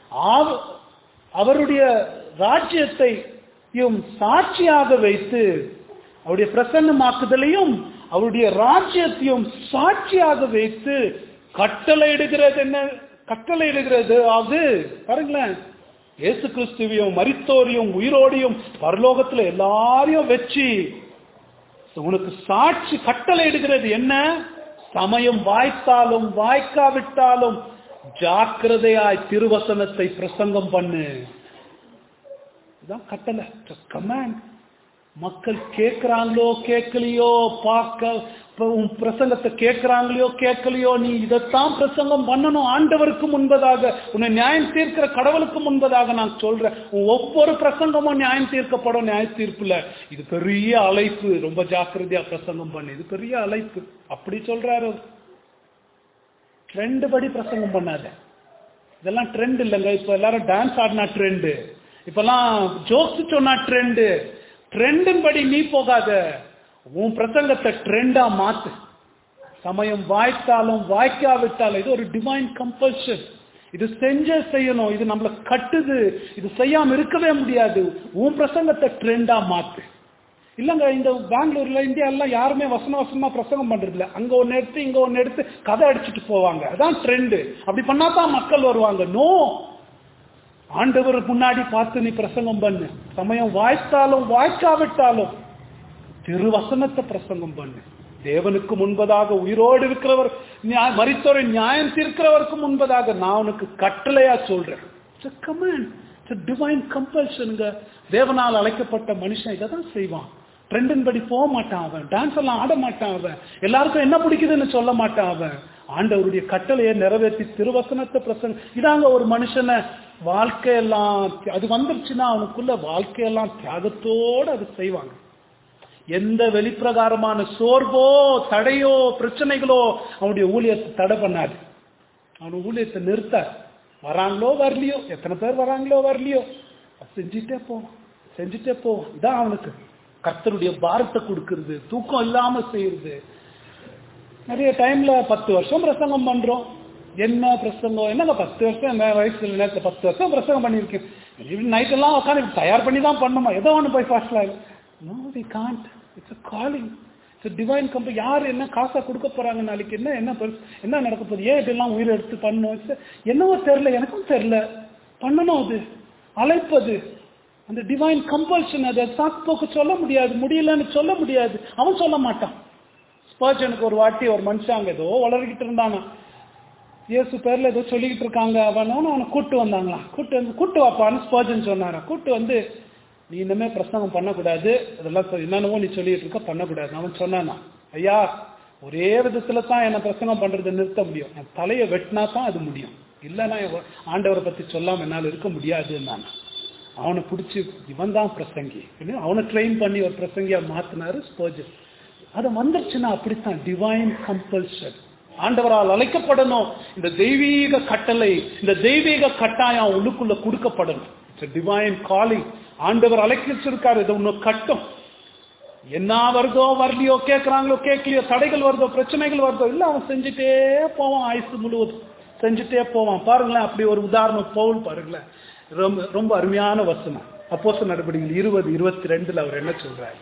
அவருடைய ராஜ்யத்தையும் சாட்சியாக வைத்து, அவருடைய பிரசன்னமாக்குதலையும் அவருடைய ராஜ்யத்தையும் சாட்சியாக வைத்து கட்டளையிடுகிறது. என்ன கட்டளையிடுகிறது? அது பாருங்களேன், இயேசு கிறிஸ்துவையும் மரித்தோரையும் உயிரோடையும் பரலோகத்துல எல்லாரையும் வச்சு உனக்கு சாட்சி கட்டளையிடுகிறது. என்ன? சமயம் வாய்த்தாலும் வாய்க்காவிட்டாலும் ஜாக்கிரதையாய் திருவசனத்தை பிரசங்கம் பண்ணு. இதான் கட்டளை, கமாண்ட். மக்கள் கேட்கிறாங்களோ கேட்கலையோ, பிரசங்கத்தை கேட்கிறாங்களோ கேட்கலையோ, நீ இதைத்தான் பிரசங்கம் பண்ணணும். ஆண்டவருக்கு முன்பதாக, உன்னை நியாயம் தீர்க்கிற கடவுளுக்கு முன்பதாக நான் சொல்றேன், ஒவ்வொரு பிரசங்கமும் நியாயம் தீர்க்கப்படும். நியாய தீர்ப்புல இது பெரிய அழைப்பு, ரொம்ப ஜாக்கிரதையா பிரசங்கம் பண்ணு, இது பெரிய அழைப்பு. அப்படி சொல்றாரு. ட்ரெண்ட் படி பிரசங்கம் பண்ணாத. இதெல்லாம் ட்ரெண்ட் இல்லைங்க. இப்ப எல்லாரும் டான்ஸ் ஆடினா ட்ரெண்டு, இப்பெல்லாம் ஜோக்ஸ் சொன்னா ட்ரெண்டு. ட்ரெண்டின் படி நீ போகாத, உன் பிரசங்கத்தை ட்ரெண்டா மாத்து. சமயம் வாய்த்தாலும் வாய்க்காவிட்டாலும் இது ஒரு டிவைன் கம்பல்ஷன். இது செஞ்சே செய்யணும். இது நம்மளை கட்டுது. இது செய்யாம இருக்கவே முடியாது. உன் பிரசங்கத்தை ட்ரெண்டா மாத்து. இல்லங்க, இந்த பெங்களூர்ல இந்தியாலாம் யாருமே வசனமா பிரசங்கம் பண்றது இல்ல. அங்க ஒன்னு எடுத்து இங்க ஒன்னு எடுத்து கதை அடிச்சுட்டு போவாங்க. அதான் ட்ரெண்டு. அப்படி பண்ணாதான் மக்கள் வருவாங்க. நோ, ஆண்டவர் முன்னாடி பார்த்து நீ பிரசங்கம் பண்ணு. சமயம் வாய்த்தாலும் வாய்க்காவிட்டாலும் திருவசனத்தை பிரசங்கம் பண்ணு. தேவனுக்கு முன்பதாக உயிரோடு இருக்கிறவர், மரித்தோரை நியாயம் தீர்க்கிறவருக்கு முன்பதாக நான் உனக்கு கட்டளையா சொல்றேன். டிவைன் கம்பல்ஷனுங்க. தேவனால் அழைக்கப்பட்ட மனுஷன் இதான் செய்வான். ட்ரெண்டின் படி போக மாட்டான் அவன். டான்ஸ் எல்லாம் ஆட மாட்டான் அவன். எல்லாருக்கும் என்ன பிடிக்குதுன்னு சொல்ல மாட்டான் அவன். ஆண்டவருடைய கட்டளையை நிறைவேற்றி திருவசனத்தை பிரசங்கம். இதாங்க ஒரு மனுஷனை வாழ்க்கையெல்லாம் அது வந்துருச்சுன்னா அவனுக்குள்ள வாழ்க்கையெல்லாம் தியாகத்தோடு அது செய்வாங்க. எந்த வெளிப்பிரகாரமான சோர்வோ தடையோ பிரச்சனைகளோ அவனுடைய ஊழியத்தை தடை பண்ணாது. அவன் ஊழியத்தை நிறுத்த. வராங்களோ வரலையோ, எத்தனை பேர் வராங்களோ வரலையோ, செஞ்சுட்டே போவான். இதான் அவனுக்கு கர்த்தருடைய பாரத்தை கொடுக்கறது, தூக்கம் இல்லாம செய்யறது. நிறைய டைம்ல 10 வருஷம் பிரசங்கம் பண்றோம். என்ன பிரசங்கம், என்னங்க 10 வருஷம் என்ன வயசுல நேரத்தில் 10 வருஷம் பிரசங்கம் பண்ணியிருக்கேன். நைட் எல்லாம் உட்காந்து தயார் பண்ணி தான் பண்ணணுமா, ஏதோ ஒன்று போய் ஃபாஸ்ட்ல. No, we can't. It's a calling. It's a divine company. யார் என்ன காசா கொடுக்க போறாங்க, நாளைக்கு என்ன நடக்க போகுது, ஏன் இதெல்லாம் உயிரை எடுத்து பண்ணணும், என்னவோ தெரியல, எனக்கும் தெரியல, பண்ணணும். அது அழைப்பது, அந்த டிவைன் கம்பல்ஷன். அதை சாக்கு சொல்ல முடியாது, முடியலன்னு சொல்ல முடியாது. அவன் சொல்ல மாட்டான். ஸ்பர்ஜனுக்கு ஒரு வாட்டி ஒரு மனுஷாங்க ஏதோ வளர்கிட்டு இருந்தாங்க, இயேசு பேர்ல ஏதோ சொல்லிக்கிட்டு இருக்காங்க. அவனை கூட்டு வந்தாங்களாம். கூட்டு வாப்பான்னு ஸ்பர்ஜன் சொன்னாராம். கூட்டு வந்து, நீ இனிமே பிரசங்கம் பண்ணக்கூடாது, அதெல்லாம் என்னென்னவோ நீ சொல்லிட்டு இருக்க, பண்ணக்கூடாது. அவன் சொன்னானா, ஐயா ஒரே விதத்துல தான் என்ன பிரசங்கம் பண்றதை நிறுத்த முடியும், என் தலையை வெட்டினா தான் அது முடியும், இல்லைன்னா ஆண்டவரை பத்தி சொல்லாம என்னால் இருக்க முடியாதுன்னு. அவனை பிடிச்சி இவன் தான் பிரசங்கி, அவனை ட்ரெயின் பண்ணி ஒரு பிரசங்கியா மாத்தினாரு ஸ்பர்ஜன். அது வந்துருச்சுன்னா அப்படித்தான் டிவைன் கம்பல்ஷன். ஆண்டவரால் அழைக்கப்படணும். இந்த தெய்வீக கட்டளை, இந்த தெய்வீக கட்டாயம் உள்ளுக்குள்ள கொடுக்கப்படணும். It's divine calling. ஆண்டவர் அழைச்சிருக்காரு. இது ஒண்ணு கட்டும். என்ன வருதோ வரலையோ, கேட்கறாங்களோ கேட்கலையோ, தடைகள் வருதோ பிரச்சனைகள் வருதோ, இல்ல அவன் செஞ்சுட்டே போவான். ஆயுசு முழுவதும் செஞ்சுட்டே போவான். பாருங்களேன், அப்படி ஒரு உதாரணம் பவுல் பாருங்களேன். ரொம்ப அருமையான வசனம். அப்போஸ்தலர் நடபடிகள் 20:22 அவர் என்ன சொல்றாரு,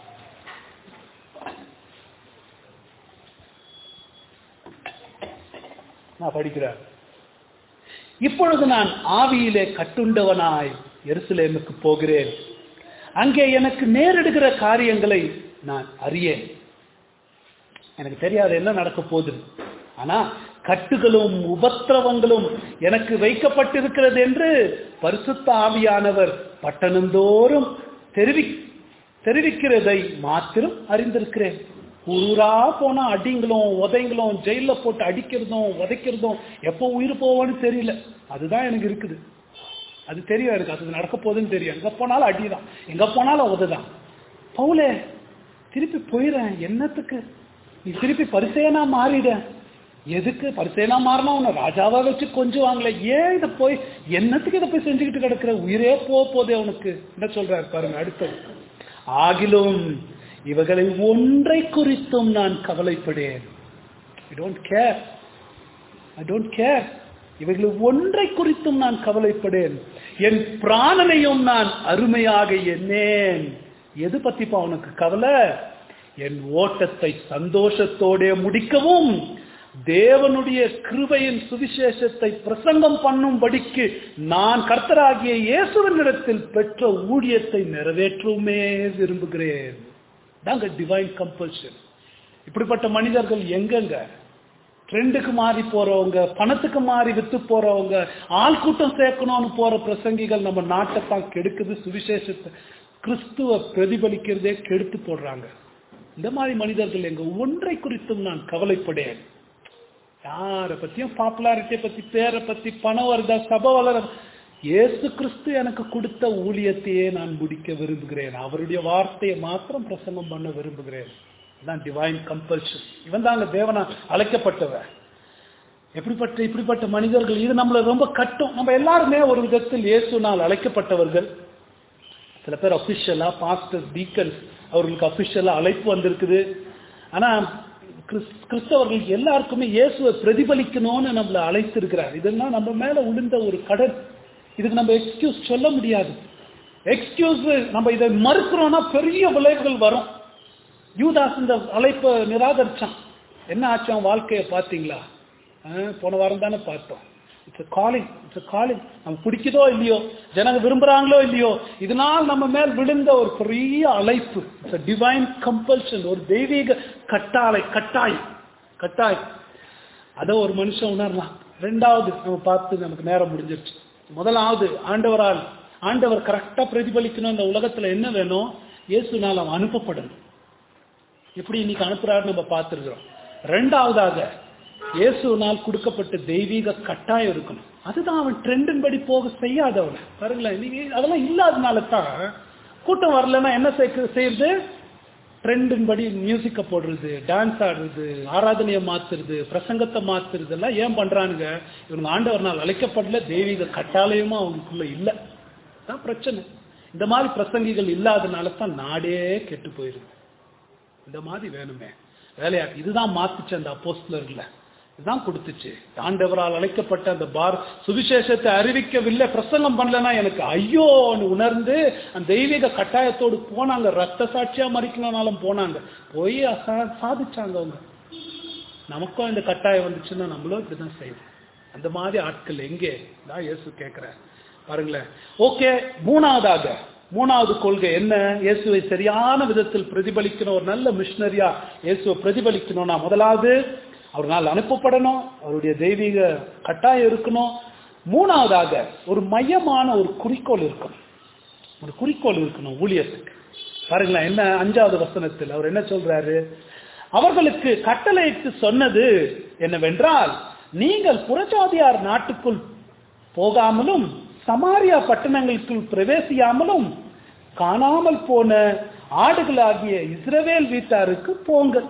நான் படிக்கிறார். இப்பொழுது நான் ஆவியிலே கட்டுண்டவனாய் எருசலேமுக்கு போகிறேன். அங்கே எனக்கு நேரிடுகிற காரியங்களை நான் அறியேன். எனக்கு தெரியாது என்ன நடக்க போகுது. ஆனா கட்டுகளும் உபத்திரவங்களும் எனக்கு வைக்கப்பட்டிருக்கிறது என்று பரிசுத்த ஆவியானவர் பட்டணந்தோறும் தெரிவிக்கிறதை மாத்திரம் அறிந்திருக்கிறேன். ஊரா போனா அடிங்களும் உதைங்களும், ஜெயில போட்டு அடிக்கிறதும் உதைக்கிறதும், எப்போ உயிர் போவோன்னு தெரியல. அதுதான் எனக்கு இருக்குது. அது தெரியும் எனக்கு, அது நடக்க போகுதுன்னு தெரியும். எங்க போனாலும் அடிதான், எங்க போனாலும் உததான். பவுலே, திருப்பி போயிடறேன். என்னத்துக்கு நீ திருப்பி பரிசேனா மாறிட? எதுக்கு பரிசேனா மாறினா உன்னை ராஜாவா வச்சு கொஞ்சம் வாங்கல. ஏன் இதை போய் என்னத்துக்கு இதை போய் செஞ்சுக்கிட்டு கிடக்குற? உயிரே போதே உனக்கு. என்ன சொல்றாரு பாருங்க அடுத்தது. ஆகிலும் இவர்களை ஒன்றை குறித்தும் நான் கவலைப்படேன். I don't care. இவர்களை ஒன்றை குறித்தும் நான் கவலைப்படேன். என் பிராணனையும் நான் அருமையாக எண்ணேன். எது பத்திப்பா உனக்கு கவலை? என் ஓட்டத்தை சந்தோஷத்தோட முடிக்கவும், தேவனுடைய கிருபையின் சுவிசேஷத்தை பிரசங்கம் பண்ணும்படிக்கு நான் கர்த்தராகிய இயேசுவினிடத்தில் பெற்ற ஊழியத்தை நிறைவேற்றவுமே விரும்புகிறேன். தாங்க டிவைன் கம்பல்ஷன். இப்படிப்பட்ட மனிதர்கள் எங்கெங்க? ட்ரெண்டுக்கு மாறி போறவங்க, பணத்துக்கு மாறி வித்து போறவங்க, ஆள் கூட்டம் சேர்க்கணும்னு போற பிரசங்கிகள் நம்ம நாட்டை தான் கெடுக்குது. சுவிசேஷத்தை, கிறிஸ்துவ பிரதிபலிக்கிறதே கெடுத்து போடுறாங்க. இந்த மாதிரி மனிதர்கள் எங்க? ஒன்றை குறித்தும் நான் கவலைப்படேன். யாரை பத்தியும் பாப்புலாரிட்டியை பத்தி, பேரை பத்தி, பணம் வருதா, சபை வளர, இயேசு கிறிஸ்து எனக்கு கொடுத்த ஊழியத்தையே நான் முடிக்க விரும்புகிறேன். அவருடைய வார்த்தையை மாத்திரம் பிரசங்கம் பண்ண விரும்புகிறேன். அதான் டிவைன் கம்பல்ஷன். இவன் தாங்க தேவனா அழைக்கப்பட்டவர். இப்படிப்பட்ட மனிதர்கள், இது நம்மள ரொம்ப கட்டும். நம்ம எல்லாருமே ஒரு விதத்தில் இயேசுனால் அழைக்கப்பட்டவர்கள். சில பேர் அபிஷியலா, பாஸ்டர், டீக்கன்ஸ், அவர்களுக்கு அபிஷியலா அழைப்பு வந்திருக்குது. ஆனா கிறிஸ்தவர்கள் எல்லாருக்குமே இயேசுவை பிரதிபலிக்கணும்னு நம்மளை அழைத்திருக்கிறார். இதெல்லாம் நம்ம மேல விழுந்த ஒரு கடன். இதுக்கு நம்ம எக்ஸ்கியூஸ் சொல்ல முடியாது. எக்ஸ்கியூஸ் நம்ம இதை மறுக்கிறோம்னா பெரிய விளைவுகள் வரும். யூதாஸ் இந்த அழைப்பை நிராகரிச்சான். என்ன ஆச்சு அவன் வாழ்க்கையை பார்த்தீங்களா? போன வாரம் தானே பார்த்தோம். It's calling. நம்ம பிடிக்குதோ இல்லையோ, ஜனங்க விரும்புறாங்களோ இல்லையோ, இதனால் நம்ம மேல் விழுந்த ஒரு பெரிய அழைப்பு. It's divine compulsion. ஒரு தெய்வீக கட்டாயம். அதை ஒரு மனுஷன் உணரலாம். ரெண்டாவது நம்ம பார்த்து நமக்கு நேரம் முடிஞ்சிருச்சு. முதலாவது, ஆண்டவர் கரெக்டா பிரதிபலிக்கணும். இந்த உலகத்துல என்ன வேணும்? இயேசுனால் அவன் அனுப்பப்படணும். எப்படி இன்னைக்கு அனுப்புறாரு நம்ம பார்த்துருக்கிறோம். ரெண்டாவதாக, இயேசுனால் கொடுக்கப்பட்ட தெய்வீக கட்டாயம் இருக்கணும். அதுதான் அவன் ட்ரெண்டின் படி போக செய்யாதவன். பாருங்களேன், அதெல்லாம் இல்லாதனால தான் கூட்டம் வரலன்னா என்ன செய்யறது? ட்ரெண்டின் படி மியூசிக்கை போடுறது, டான்ஸ் ஆடுறது, ஆராதனையை மாத்துறது, பிரசங்கத்தை மாத்துறது எல்லாம் ஏன் பண்றானுங்க? இவங்க ஆண்டவர்னால் அழைக்கப்படல, தெய்வீக கட்டாலயமும் அவங்களுக்குள்ள இல்லை. தான் பிரச்சனை. இந்த மாதிரி பிரசங்கிகள் இல்லாதனால தான் நாடே கெட்டு போயிருது. இந்த மாதிரி வேணுமே வேலையாட்டு. இதுதான் மாத்துச்சு அந்த அப்போஸ்தலர்களை, இதுதான் கொடுத்துச்சு. ஆண்டவரால் அழைக்கப்பட்ட அந்த சுவிசேஷத்தை அறிவிக்கவில்லை, பிரசங்கம் பண்ணலன்னா எனக்கு ஐயோன்னு உணர்ந்து அந்த தெய்வீக கட்டாயத்தோடு போனாங்க. ரத்த சாட்சியா மறிக்கணும்னாலும் போனாங்க, போய் சாதிச்சாங்க அவங்க. நமக்கும் இந்த கட்டாயம் வந்துச்சுன்னா நம்மளும் இப்படிதான் செய்வோம். அந்த மாதிரி ஆட்கள் எங்கே தான் இயேசு கேட்கிறார் பாருங்களேன். ஓகே, மூணாவது கொள்கை என்ன? இயேசுவை சரியான விதத்தில் பிரதிபலிக்கணும், ஒரு நல்ல மிஷனரியா இயேசுவை பிரதிபலிக்கணும்னா முதலாவது அவரால் அனுப்பப்படணும், அவருடைய தெய்வீக கட்டாயம் இருக்கணும். மூணாவதாக ஒரு மையமான ஒரு குறிக்கோள் இருக்கணும் ஊழியத்துக்கு. பாருங்களேன் என்ன 5வது வசனத்தில் அவர் என்ன சொல்றாரு? அவர்களுக்கு கட்டளையிட்டு சொன்னது என்னவென்றால், நீங்கள் புறஜாதியார் நாட்டுக்குள் போகாமலும் சமாரியா பட்டணங்களுக்குள் பிரவேசியாமலும் காணாமல் போன ஆடுகளாகிய இஸ்ரவேல் வீட்டாருக்கு போங்கள்.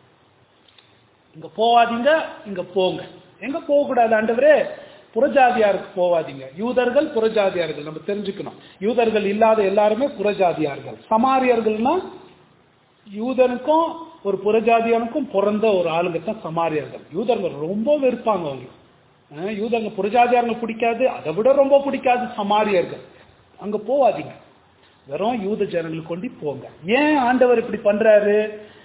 இங்க போவாதீங்க, இங்க போங்க. எங்க போக கூடாது ஆண்டவரே? புறஜாதியாருக்கு போவாதீங்க. யூதர்கள் புறஜாதியார்கள் நம்ம தெரிஞ்சுக்கணும். யூதர்கள் இல்லாத எல்லாருமே புறஜாதியார்கள். சமாரியர்கள்னா யூதனுக்கும் ஒரு புறஜாதியானுக்கும் பிறந்த ஒரு ஆளுங்கத்தான் சமாரியர்கள். யூதர்கள் ரொம்ப வெறுப்பாங்க அவங்க. யூதர்கள் புறஜாதியார்கள் பிடிக்காது, அதை விட ரொம்ப பிடிக்காது சமாரியர்கள். அங்க போவாதீங்க, வெறும் யூத ஜனங்களுக்கு கொண்டு போங்க. ஏன் ஆண்டவர் இப்படி பண்றாரு?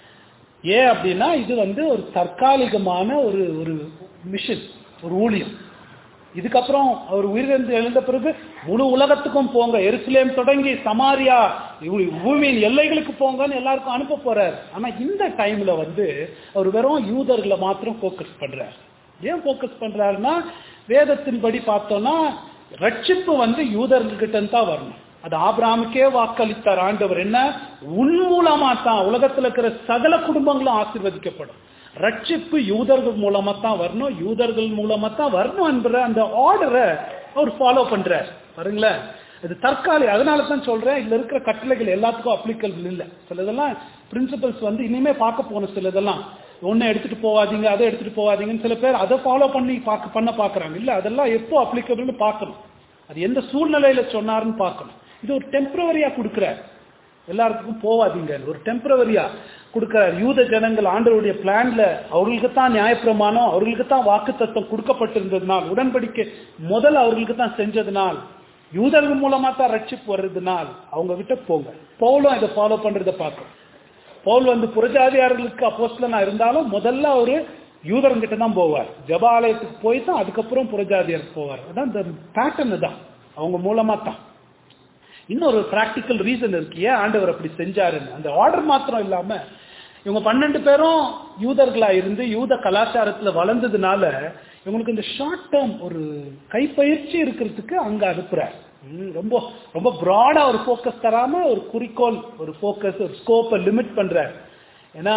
ஏன் அப்படின்னா இது ஒரு தற்காலிகமான ஒரு மிஷன், ஒரு ஊழியம். இதுக்கப்புறம் அவர் உயிரிழந்து எழுந்த பிறகு முழு உலகத்துக்கும் போங்க, எருசலேம் தொடங்கி சமாரியா பூமியின் எல்லைகளுக்கு போங்கன்னு எல்லாருக்கும் அனுப்ப போறார். ஆனா இந்த டைம்ல அவர் வெறும் யூதர்களை மாத்திரம் போக்கஸ் பண்றார். ஏன் போக்கஸ் பண்றாருன்னா, வேதத்தின்படி பார்த்தோம்னா ரட்சிப்பு யூதர்கிட்ட தான் வரணும். அது ஆபிரகாமுக்கே வாக்களித்தார் ஆண்டவர். என்ன? உன் மூலமா தான் உலகத்தில் இருக்கிற சகல குடும்பங்களும் ஆசீர்வதிக்கப்படும். ரட்சிப்பு யூதர்கள் மூலமா தான் வரணும், யூதர்கள் மூலமா தான் வரணும் என்கிற அந்த ஆர்டரை அவர் ஃபாலோ பண்றார். பாருங்களேன், இது தற்காலிகம். அதனால தான் சொல்றேன், இதுல இருக்கிற கட்டளைகள் எல்லாத்துக்கும் அப்ளிகபிள் இல்லை. சிலதெல்லாம் பிரின்சிபல்ஸ் இனிமே பார்க்க போன சிலதெல்லாம் ஒன்னு எடுத்துட்டு போவாதீங்க, அதை எடுத்துட்டு போவாதீங்கன்னு சில பேர் அதை ஃபாலோ பண்ணி பண்ண பாக்குறாங்க. இல்ல, அதெல்லாம் எப்போ அப்ளிகபிள்னு பார்க்கணும், அது எந்த சூழ்நிலையில சொன்னாருன்னு பார்க்கணும். இது ஒரு டெம்பரவரியா கொடுக்கிறார், எல்லாருக்கும் போவாதீங்க ஒரு டெம்பரவரியா கொடுக்கிறார். யூத ஜனங்கள் ஆண்டவருடைய பிளான்ல அவர்களுக்கு தான் நியாயப்பிரமாணம், அவர்களுக்கு தான் வாக்கு தத்துவம் கொடுக்கப்பட்டிருந்ததுனால், உடன்படிக்கை முதல் அவர்களுக்கு தான் செஞ்சதுனால், யூதர்கள் மூலமா தான் ரட்சிப்பு வர்றதுனால் அவங்க கிட்ட போங்க. பவுலும் இதை ஃபாலோ பண்றதை பார்க்கணும். பவுல் புறஜாதியார்களுக்கு அப்போஸ்தலனா இருந்தாலும் முதல்ல அவரு யூதர்கிட்ட தான் போவார். ஜெபாலயத்துக்கு போய் தான் அதுக்கப்புறம் புறஜாதியாருக்கு போவார். அதான் இந்த பேட்டர்ன் தான், அவங்க மூலமா தான். இன்னொரு பிராக்டிக்கல் ரீசன் இருக்கு ஏன் ஆண்டவர் அப்படி செஞ்சாருன்னு. அந்த ஆர்டர் மாத்திரம் இல்லாம இவங்க 12 பேரும் யூதர்களா இருந்து யூத கலாச்சாரத்துல வளர்ந்ததுனால இவங்களுக்கு இந்த ஷார்ட் டேர்ம் ஒரு கைப்பயிற்சி இருக்கிறதுக்கு அங்க அனுப்புறார். ரொம்ப ரொம்ப பிராடா ஒரு போக்கஸ் தராம ஒரு குறிக்கோள், ஒரு போக்கஸ், ஒரு ஸ்கோப்பை லிமிட் பண்றார். ஏன்னா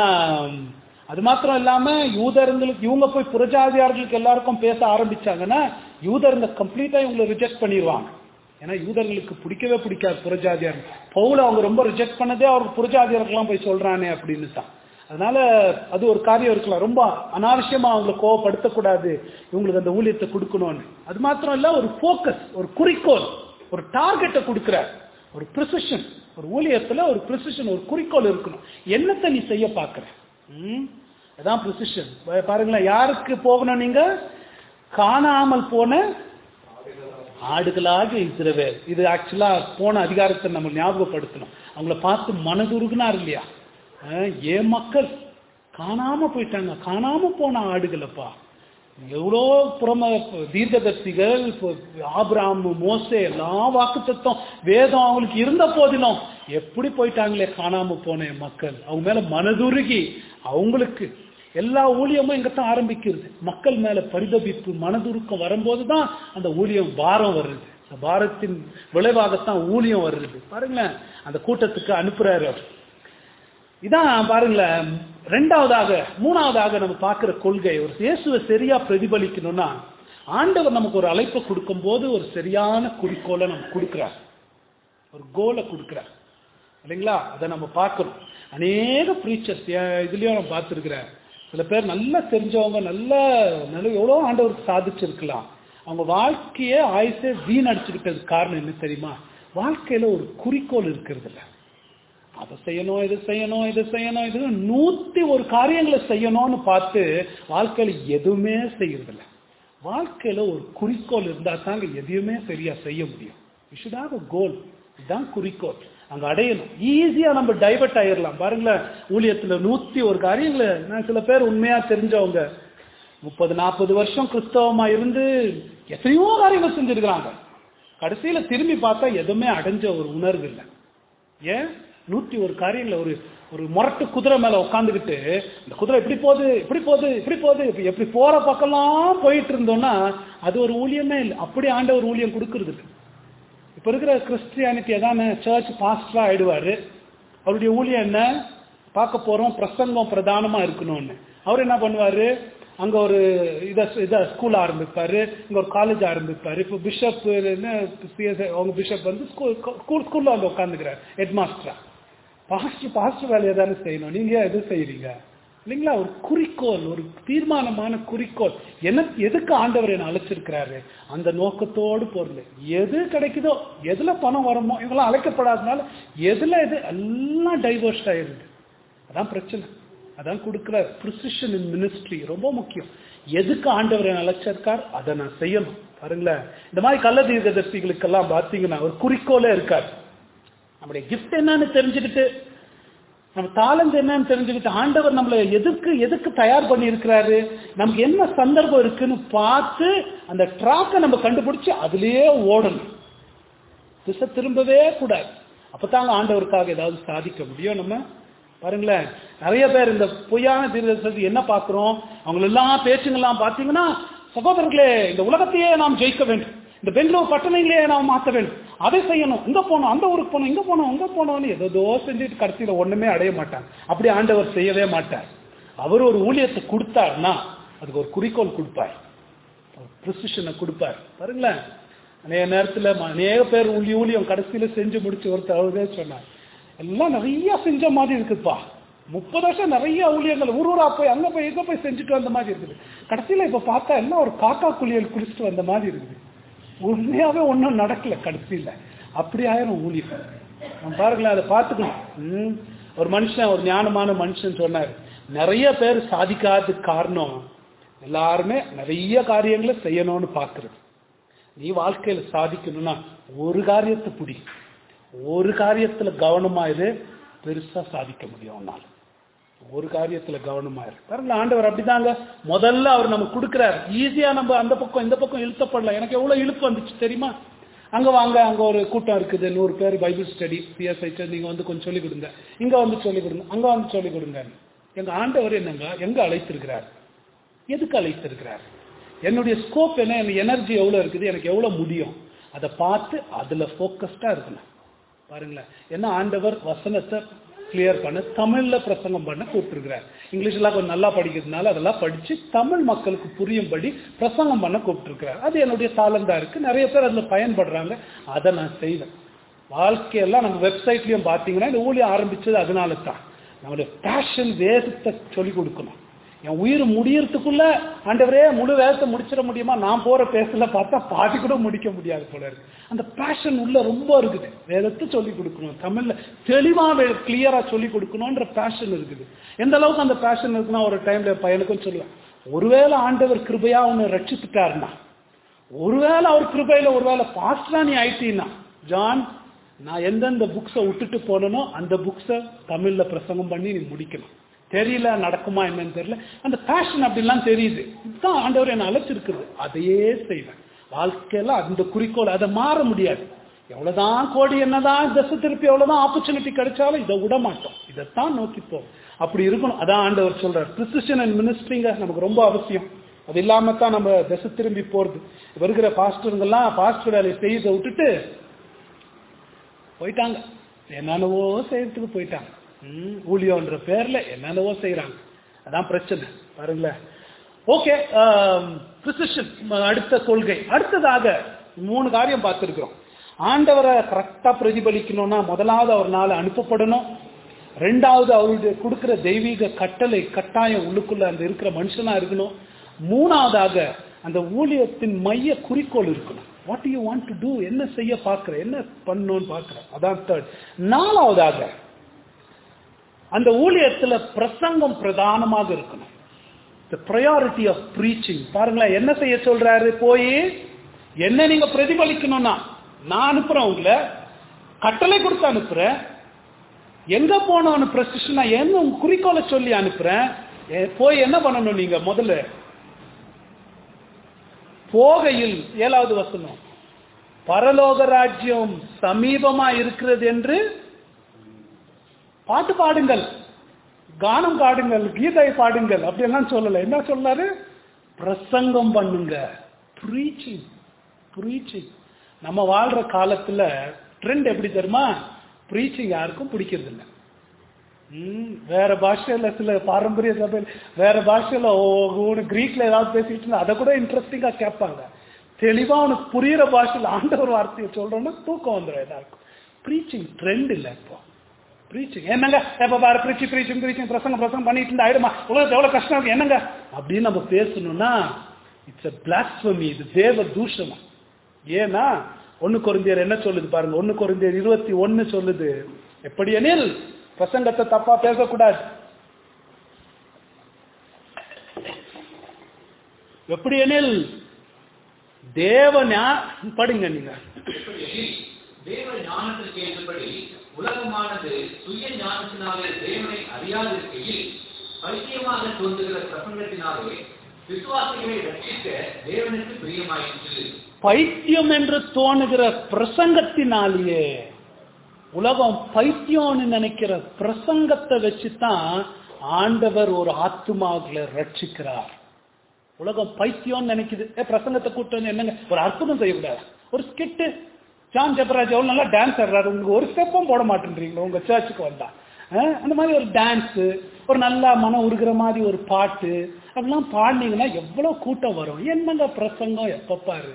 அது மாத்திரம் இல்லாம யூதர்களுக்கு இவங்க போய் புறஜாதியார்களுக்கு எல்லாருக்கும் பேச ஆரம்பிச்சாங்கன்னா யூதருங்க கம்ப்ளீட்டா இவங்களை ரிஜெக்ட் பண்ணிடுவாங்க. ஏன்னா யூதர்களுக்கு பிடிக்கவே பிடிக்காது புறஜாதியார். பவுல அவங்க ரொம்ப ரிஜெக்ட் பண்ணதே அவர் புறஜாதியாருக்கெல்லாம் போய் சொல்றானே அப்படின்னு தான். அதனால அது ஒரு காரியம் இருக்கலாம், ரொம்ப அனாவசியமா அவங்களை கோவப்படுத்தக்கூடாது, இவங்களுக்கு அந்த ஊழியத்தை கொடுக்கணும்னு. அது மாத்திரம் இல்ல, ஒரு போக்கஸ், ஒரு குறிக்கோள், ஒரு டார்கெட்டை கொடுக்கிறார். ஒரு ப்ரிசிஷன், ஒரு ஊழியத்துல ஒரு ப்ரிசிஷன், ஒரு குறிக்கோள் இருக்கணும். என்னத்தை நீ செய்ய பாக்குற, அதான் ப்ரிசிஷன். பாருங்களேன், யாருக்கு போகணும்? நீங்க காணாமல் போன ஆடுகளாக இஸ்ரவேல். இது ஆக்சுவலா போன அதிகாரத்தை நம்ம ஞாபகப்படுத்தணும். அவங்கள பார்த்து மனதுருகுனார் இல்லையா? ஏன் மக்கள் காணாம போயிட்டாங்க, காணாம போன ஆடுகளப்பா. எவ்வளோ புறம தீர்க்கதரிசிகள், ஆபிரகாம், மோசே, எல்லா வாக்குத்தத்தம் வேதம் அவங்களுக்கு இருந்த போதிலும் எப்படி போயிட்டாங்களே காணாம போன மக்கள். அவங்க மேல மனதுருகி அவங்களுக்கு எல்லா ஊழியமும் இங்கத்தான் ஆரம்பிக்கிறது. மக்கள் மேல பரிதபிப்பு, மனதுருக்கம் வரும்போதுதான் அந்த ஊழியம் பாரம் வருது. அந்த பாரத்தின் விளைவாகத்தான் ஊழியம் வருது. பாருங்களேன், அந்த கூட்டத்துக்கு அனுப்புறாரு அவர். இதான் பாருங்களேன். மூணாவதாக நம்ம பார்க்கிற கொள்கை, ஒரு இயேசுவை சரியா பிரதிபலிக்கணும்னா ஆண்டவர் நமக்கு ஒரு அழைப்பை கொடுக்கும் போது ஒரு சரியான குறிக்கோளை நமக்கு கொடுக்கிறார், ஒரு கோலை கொடுக்கிறார் இல்லைங்களா? அதை நம்ம பார்க்கணும். அநேக ப்ரீச்சர்ஸ் இதுலயும் நான் பார்த்துருக்கிறேன். சில பேர் நல்லா தெரிஞ்சவங்க, நல்ல எவ்வளோ ஆண்டவருக்கு சாதிச்சிருக்கலாம். அவங்க வாழ்க்கையே ஆயுசே வீணடிச்சுக்கிட்டதுக்கு காரணம் என்ன தெரியுமா? வாழ்க்கையில ஒரு குறிக்கோள் இருக்கிறது இல்லை. அதை செய்யணும், இது செய்யணும், இது செய்யணும், இது 101 காரியங்களை செய்யணும்னு பார்த்து வாழ்க்கையில எதுவுமே செய்யறதில்லை. வாழ்க்கையில ஒரு குறிக்கோள் இருந்தா தாங்க எதையுமே சரியா செய்ய முடியும். You should have a goal. இதுதான் குறிக்கோள். அங்க அடையணும். ஈஸியா நம்ம டைவர்ட் ஆயிடலாம். பாருங்களேன், ஊழியத்துல 101 காரியங்களை, நான் சில பேர் உண்மையா தெரிஞ்சவங்க 30-40 வருஷம் கிறிஸ்தவமா இருந்து எத்தனையோ காரியங்கள் செஞ்சிருக்கிறாங்க. கடைசியில திரும்பி பார்த்தா எதுவுமே அடைஞ்ச ஒரு உணர்வு இல்லை. ஏன்? 101 காரியங்களை ஒரு முரட்டு குதிரை மேல உட்காந்துக்கிட்டு இந்த குதிரை இப்படி போகுது, இப்படி போகுது, இப்படி போகுது, எப்படி போற பக்கம்லாம் போயிட்டு இருந்தோம்னா அது ஒரு ஊழியமே இல்லை. அப்படி ஆண்டவர் ஊழியம் கொடுக்கறது இல்லை. இப்ப இருக்கிற கிறிஸ்டியானிட்டி அதான, சர்ச் பாஸ்டரா ஆயிடுவாரு. அவருடைய ஊழியம் என்ன? பார்க்க போறோம், பிரசங்கம் பிரதானமா இருக்கணும்னு. அவர் என்ன பண்ணுவாரு? அங்க ஒரு இத ஸ்கூல் ஆரம்பிப்பாரு, இங்க ஒரு காலேஜ் ஆரம்பிப்பாரு. இப்போ பிஷப் அவங்க பிஷப் வந்து ஸ்கூல்ல வந்து உட்காந்துக்கிறார் ஹெட் மாஸ்டரா. பாஸ்டர் வேலையை தானே செய்யணும். நீங்க எது செய்யறீங்க இல்லைங்களா? ஒரு குறிக்கோள், ஒரு தீர்மானமான குறிக்கோள். எதுக்கு ஆண்டவர் என்ன அழைச்சிருக்கிறாரு அந்த நோக்கத்தோடு போறது. எது கிடைக்குதோ, எதுல பணம் வருமோ, இவங்களாம் அழைக்கப்படாதனால எதுல எது எல்லாம் டைவர்ஸ்ட் ஆயிருது. அதான் பிரச்சனை. அதான் கொடுக்கிற ப்ரிசிஷன் இன் மினிஸ்ட்ரி ரொம்ப முக்கியம். எதுக்கு ஆண்டவர் என்ன அழைச்சிருக்கார் அதை நான் செய்யணும். பாருங்களேன், இந்த மாதிரி கள்ள தீர்க்கதரிசிகளுக்கெல்லாம் பார்த்தீங்கன்னா ஒரு குறிக்கோளே இருக்காது. நம்முடைய கிஃப்ட் என்னன்னு தெரிஞ்சுக்கிட்டு, நம்ம டாலண்ட் என்னன்னு தெரிஞ்சுக்கிட்டு, ஆண்டவர் நம்மளை எதுக்கு தயார் பண்ணி இருக்கிறாரு, நமக்கு என்ன சந்தர்ப்பம் இருக்குன்னு பார்த்து அந்த ட்ராக்கை நம்ம கண்டுபிடிச்சு அதுலயே ஓடணும். திசை திரும்பவே கூடாது. அப்பதாங்க ஆண்டவருக்காக ஏதாவது சாதிக்க முடியும். நம்ம பாருங்களேன், நிறைய பேர் இந்த பொய்யான தீர்க்கதரிசி என்ன பார்க்கிறோம், அவங்களெல்லாம் பேச்சுங்கெல்லாம் பார்த்தீங்கன்னா, சகோதரர்களே இந்த உலகத்தையே நாம் ஜெயிக்க வேண்டும், இந்த பெங்களூர் பட்டணங்களே நாம் மாற்ற வேண்டும், அதை செய்யணும், இங்க போனோம், அந்த ஊருக்கு போனோம், இங்க போனோம், அங்க போனோம்னு ஏதோ செஞ்சுட்டு கடைசியில ஒண்ணுமே அடைய மாட்டாங்க. அப்படி ஆண்டவர் செய்யவே மாட்டார். அவர் ஒரு ஊழியத்தை கொடுத்தாருன்னா அதுக்கு ஒரு குறிக்கோள் கொடுப்பார், ப்ரிசிஷனை கொடுப்பார். பாருங்களேன், அநேக நேரத்துல அநேக பேர் ஊழியம் கடைசியில செஞ்சு முடிச்சு ஒருத்தர் சொன்னார், எல்லாம் நிறைய செஞ்ச மாதிரி இருக்குப்பா, 30 வருஷம் நிறைய ஊழியங்கள் ஊரூரா போய் அங்க போய் எங்க போய் செஞ்சுட்டு வந்த மாதிரி இருக்குது, கடைசியில இப்ப பார்த்தா எல்லாம் ஒரு காக்கா குளியல் குளிச்சுட்டு வந்த மாதிரி இருக்குது, உண்மையாவே ஒன்றும் நடக்கல கடைசியில. அப்படி ஆயிரும் ஊழியம். நம்ம பாருங்களேன், அதை பார்த்துக்கணும். ஒரு மனுஷன், ஒரு ஞானமான மனுஷன் சொன்னார், நிறைய பேர் சாதிக்காததுக்கு காரணம் எல்லாருமே நிறைய காரியங்களை செய்யணும்னு பாக்குறது. நீ வாழ்க்கையில சாதிக்கணும்னா ஒரு காரியத்தை பிடி, ஒரு காரியத்துல கவனமாயிரு, பெருசா சாதிக்க முடியும் உன்னால. ஒரு காரியத்துல கவனமாயிரு. பாருங்க, ஆண்டவர் அப்படிதாங்க முதல்ல அவர் நமக்கு கொடுக்கிறார். ஈஸியா நம்ம அந்த பக்கம் இந்த பக்கம் இழுத்தப்படலாம். எனக்கு எவ்வளவு இழுப்பு வந்துச்சு தெரியுமா? அங்க வாங்க, அங்க ஒரு கூட்டம் இருக்குது, 100 பேர் பைபிள் ஸ்டடி பிஎஸ்ஐ, நீங்க வந்து கொஞ்சம் சொல்லிக் கொடுங்க, இங்க வந்து சொல்லிக் கொடுங்க, அங்க வந்து சொல்லிக் கொடுங்க. எங்க ஆண்டவர் என்னங்க எங்க அழைத்திருக்கிறார், எதுக்கு அழைத்திருக்கிறார், என்னுடைய ஸ்கோப் என்ன, என் எனர்ஜி எவ்வளவு இருக்குது, எனக்கு எவ்வளவு முடியும், அதை பார்த்து அதுல போக்கஸ்டா இருக்கணும். பாருங்களேன், என்ன ஆண்டவர் வசனத்தை கிளியர் பண்ண தமிழ்ல பிரசங்கம் பண்ண கூப்பிட்டுருக்கிறார். இங்கிலீஷ்லாம் கொஞ்சம் நல்லா படிக்கிறதுனால அதெல்லாம் படிச்சு தமிழ் மக்களுக்கு புரியும்படி பிரசங்கம் பண்ண கூப்பிட்டுருக்கிறார். அது என்னுடைய தாளந்தா இருக்கு, நிறைய பேர் அதுல பயன்படுறாங்க, அதை நான் செய்வேன். வாழ்க்கையெல்லாம் நம்ம வெப்சைட்லயும் பாத்தீங்கன்னா இந்த ஊழியம் ஆரம்பிச்சது அதனால தான். நம்மளுடைய பேஷன், வேதத்தை சொல்லிக் கொடுக்கணும். என் உயிர் முடியறதுக்குள்ள ஆண்டவரே முழு வேதத்தை முடிச்சிட முடியுமா, நான் போற பேசல பார்த்தா பாதி கூட முடிக்க முடியாது போல இருக்கு. அந்த பேஷன் உள்ள ரொம்ப இருக்குது. வேதத்தை சொல்லிக் கொடுக்கணும், தமிழ்ல தெளிவா கிளியரா சொல்லிக் கொடுக்கணும்ன்ற பேஷன் இருக்குது. எந்த அளவுக்கு அந்த பேஷன் இருக்குன்னா, ஒரு டைம்ல பையனுக்கும் சொல்லுவேன், ஒருவேளை ஆண்டவர் கிருபையா உன்னை ரட்சித்துட்டாருன்னா, ஒருவேளை அவர் கிருபையில ஒருவேளை பாஸ்டரா நீ ஆயிட்டீன்னா, ஜான் நான் எந்தெந்த புக்ஸை விட்டுட்டு போனனோ அந்த புக்ஸை தமிழ்ல பிரசங்கம் பண்ணி நீ முடிக்கணும். தெரியல நடக்குமா என்னன்னு தெரியல, அந்த பேஷன் அப்படிலாம் தெரியுது, இதுதான் ஆண்டவர் என்ன அழைச்சிருக்குது, அதையே செய்வேன். வாழ்க்கையில அந்த குறிக்கோள், அதை மாற முடியாது. எவ்வளவுதான் கோடி என்னதான் தசை திருப்பி எவ்வளவுதான் ஆப்பர்ச்சுனிட்டி கிடைச்சாலும் இதை விட மாட்டோம், இதைத்தான் நோக்கி போவோம். அப்படி இருக்கணும். அதான் ஆண்டவர் சொல்றார், பிரிசிஷன் அண்ட் மினிஸ்ட்ரிங்க நமக்கு ரொம்ப அவசியம். அது இல்லாம தான் நம்ம தசை திரும்பி போறது. வருகிற பாஸ்டருங்கெல்லாம் பாஸ்டர் வேலையை செய்யறதை விட்டுட்டு போயிட்டாங்க, என்னென்னவோ செய்யறதுக்கு போயிட்டாங்க. ஊழியன்ற பேர்ல என்னென்னவோ செய்யறாங்க. அதான் பிரச்சனை. பாருங்களேன். ஓகே, பிரிசிஷன் அடுத்த கொள்கை. அடுத்ததாக 3 காரியம் பார்த்திருக்கிறோம். ஆண்டவரை கரெக்டா பிரதிபலிக்கணும்னா முதலாவது அவர் நாள் அனுப்பப்படணும். ரெண்டாவது அவருடைய கொடுக்கிற தெய்வீக கட்டளை கட்டாயம் உள்ளுக்குள்ள அந்த இருக்கிற மனுஷனா இருக்கணும். மூணாவதாக அந்த ஊழியத்தின் மைய குறிக்கோள் இருக்கணும். What you want to do, என்ன செய்ய பார்க்கிற, என்ன பண்ணணும்னு பார்க்கிற, அதான் தேர்ட். நாலாவதாக அந்த ஊழியத்துல பிரசங்கம் பிரதானமாக இருக்கணும். the priority of preaching. பாருங்களேன் என்ன செய்ய சொல்றாரு, போய் என்ன நீங்க பிரதிபலிக்கணும்னா நான் அனுப்புறேன், உங்களை கட்டளை கொடுத்து அனுப்புறேன், எங்க போனோன்னு பிரசிஷனா என்ன உங்க குறிக்கோளை சொல்லி அனுப்புறேன். போய் என்ன பண்ணணும் நீங்க, முதல்ல போகையில் 7வது வசனம், பரலோக ராஜ்யம் சமீபமா இருக்கிறது என்று பாட்டு பாடுங்கள், கானம் பாடுங்கள், கீதை பாடுங்கள், அப்படி எல்லாம் சொல்லல. என்ன சொன்னாரு, பிரசங்கம் பண்ணுங்க, பிரீச்சிங். பிரீச்சிங் நம்ம வாழ்ற காலத்துல ட்ரெண்ட் எப்படி தெரியுமா, பிரீச்சிங் யாருக்கும் பிடிக்கிறது இல்லை. வேற பாஷையில சில பாரம்பரிய சபையில் வேற பாஷையில கிரீக்ல ஏதாவது பேசிட்டு இருந்தா அதை கூட இன்ட்ரெஸ்டிங்கா கேட்பாங்க. தெளிவா அவனுக்கு புரியுற பாஷையில் ஆண்டவர் வார்த்தையை சொல்றோம்னா தூக்கம் வந்துடும் எல்லாருக்கும். பிரீச்சிங் ட்ரெண்ட் இல்லை இப்போ. பிரீச்சிங் என்னங்க எப்ப பாரு பிரீச்சிங் பிரசங்கம் பண்ணிட்டு இருந்தா ஆயிடுமா, உலகத்துல எவ்வளவு கஷ்டம் இருக்கு என்னங்க அப்படின்னு நம்ம பேசணும்னா இட்ஸ் a blasphemy, இது தேவ தூஷணம். ஏன்னா 1 கொரிந்தியர் என்ன சொல்லுது பாருங்க, 1 கொரிந்தியர் 21 சொல்லுது, எப்படி எனில் பிரசங்கத்தை தப்பா பேசக்கூடாது. எப்படி எனில் படிங்க நீங்க,
தேவ ஞானத்திற்கு ஏற்றபடி உலகமானது சுய ஞானத்தினாலே தேவனை அறியாதிருக்கையில் பைத்தியமாக தோன்றுகிற பிரசங்கத்தினாலே விசுவாசிகளை ரட்சிக்க தேவனுக்கு பிரியமாயிற்று.
பைத்தியம் என்று தோணுகிற பிரசங்கத்தினாலேயே, உலகம் பைத்தியம்னு நினைக்கிற பிரசங்கத்தை வச்சுதான் ஆண்டவர் ஒரு ஆத்துமாக்களை ரட்சிக்கிறார். உலகம் பைத்தியம் நினைக்குது, பிரசங்கத்தை கூட்டம் என்னங்க ஒரு அற்புதம் செய்யக்கூடாது, ஒரு ஸ்கிட்டு, ஜான் ஜெபராஜ் எவ்வளவு நல்லா டான்ஸ் ஆடுறாரு, உங்களுக்கு ஒரு ஸ்டெப்பும் போட மாட்டேன்றீங்களா உங்க சர்ச்சுக்கு வந்தா, அந்த மாதிரி ஒரு டான்ஸ், ஒரு நல்லா மனம் உருகிற மாதிரி ஒரு பாட்டு அதெல்லாம் பாடினீங்கன்னா எவ்வளவு கூட்டம் வரும். என்னங்க பிரசங்கம் எப்ப பாரு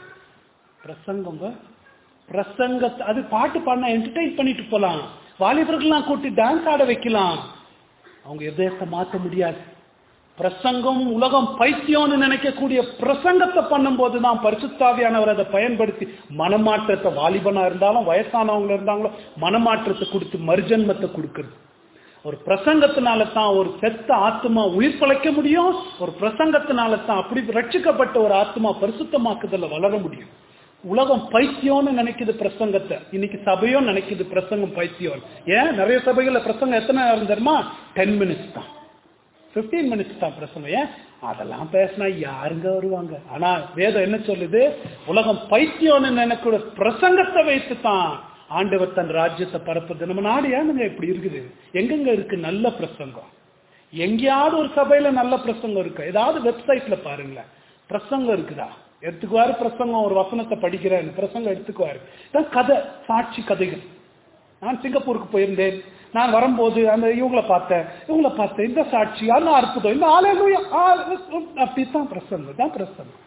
பிரசங்க அது பாட்டு பாடினா என்டர்டெயின் பண்ணிட்டு போலாம், வாலிபர்கள்லாம் கூட்டி டான்ஸ் ஆட வைக்கலாம், அவங்க எதேசத்தை மாற்ற முடியாது. பிரசங்கம் உலகம் பைத்தியம்னு நினைக்கக்கூடிய பிரசங்கத்தை பண்ணும் போதுதான் பரிசுத்தாவியானவர் அதை பயன்படுத்தி மனமாற்றத்தை, வாலிபனா இருந்தாலும் வயசானவங்க இருந்தாங்களோ மனமாற்றத்தை கொடுத்து மறுஜன்மத்தை கொடுக்கிறது. ஒரு பிரசங்கத்தினால தான் ஒரு செத்த ஆத்மா உயிர் பழைக்க முடியும், ஒரு பிரசங்கத்தினால தான் அப்படி ரட்சிக்கப்பட்ட ஒரு ஆத்மா பரிசுத்தமாக்குதல வளர முடியும். உலகம் பைத்தியம்னு நினைக்குது பிரசங்கத்தை, இன்னைக்கு சபையும் நினைக்குது பிரசங்கம் பைத்தியம். ஏன் நிறைய சபைகள்ல பிரசங்கம் எத்தனை நேரம் தெரியுமா, 10 மினிட்ஸ் தான், 15 மினிட்ஸ் தான் பிரசங்கம். ஏன் அதெல்லாம் பேசினா யாருங்க வருவாங்க. ஆனா வேதம் என்ன சொல்லுது, உலகம் பைத்தியம்னு நினைக்கிற பிரசங்கத்தை வைத்து தான் ஆண்டவர் தன் ராஜ்யத்தை பரப்புது. நம்ம நாடு ஏனுங்க இப்படி இருக்குது, எங்கெங்க இருக்கு நல்ல பிரசங்கம்? எங்கேயாவது ஒரு சபையில நல்ல பிரசங்கம் இருக்கு? ஏதாவது வெப்சைட்ல பாருங்களேன், பிரசங்கம் இருக்குதா? எடுத்துக்குவாரு பிரசங்கம், ஒரு வசனத்தை படிக்கிறேன் பிரசங்கம் எடுத்துக்குவாரு. கதை, சாட்சி கதைகள். நான் சிங்கப்பூருக்கு போயிருந்தேன், நான் வரும்போது அந்த இவங்களை பார்த்தேன், இந்த சாட்சி அந்த அற்புதம், இந்த ஆலயம் அப்படித்தான் பிரசங்கம் தான் பிரசங்கம்.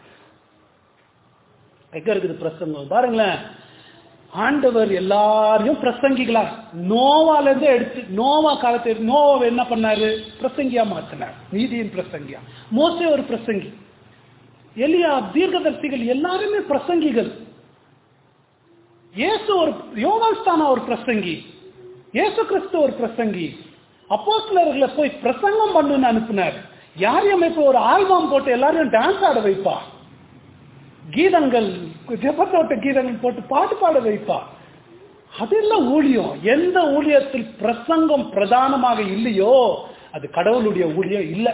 எங்க இருக்குது பிரசங்கம் பாருங்களேன். ஆண்டவர் எல்லாரையும் பிரசங்கிகளா, நோவால இருந்து எடுத்து, நோவா காலத்தை நோவாவை என்ன பண்ணாரு, பிரசங்கியா மாத்தினார், நீதியின் பிரசங்கியா. மோசே ஒரு பிரசங்கி, எலியா, தீர்க்கதரிசிகள் எல்லாருமே பிரசங்கிகள். இயேசு ஒரு யோவான்ஸ்தானா ஒரு பிரசங்கி, இயேசு கிறிஸ்து ஒரு பிரசங்கி. அப்போஸ்தலர்களை போய் பிரசங்கம் பண்ணுன்னு அனுப்பினார். யாரையும் இப்ப ஒரு ஆல்பம் போட்டு எல்லாரையும் டான்ஸ் ஆட வைப்பா, கீதங்கள் ஜெபத்தோட்ட கீதங்கள் போட்டு பாட்டு பாட வைப்பா. அதெல்லாம் ஊழியம். எந்த ஊழியத்தில் பிரசங்கம் பிரதானமாக இல்லையோ அது கடவுளுடைய ஊழியம் இல்லை.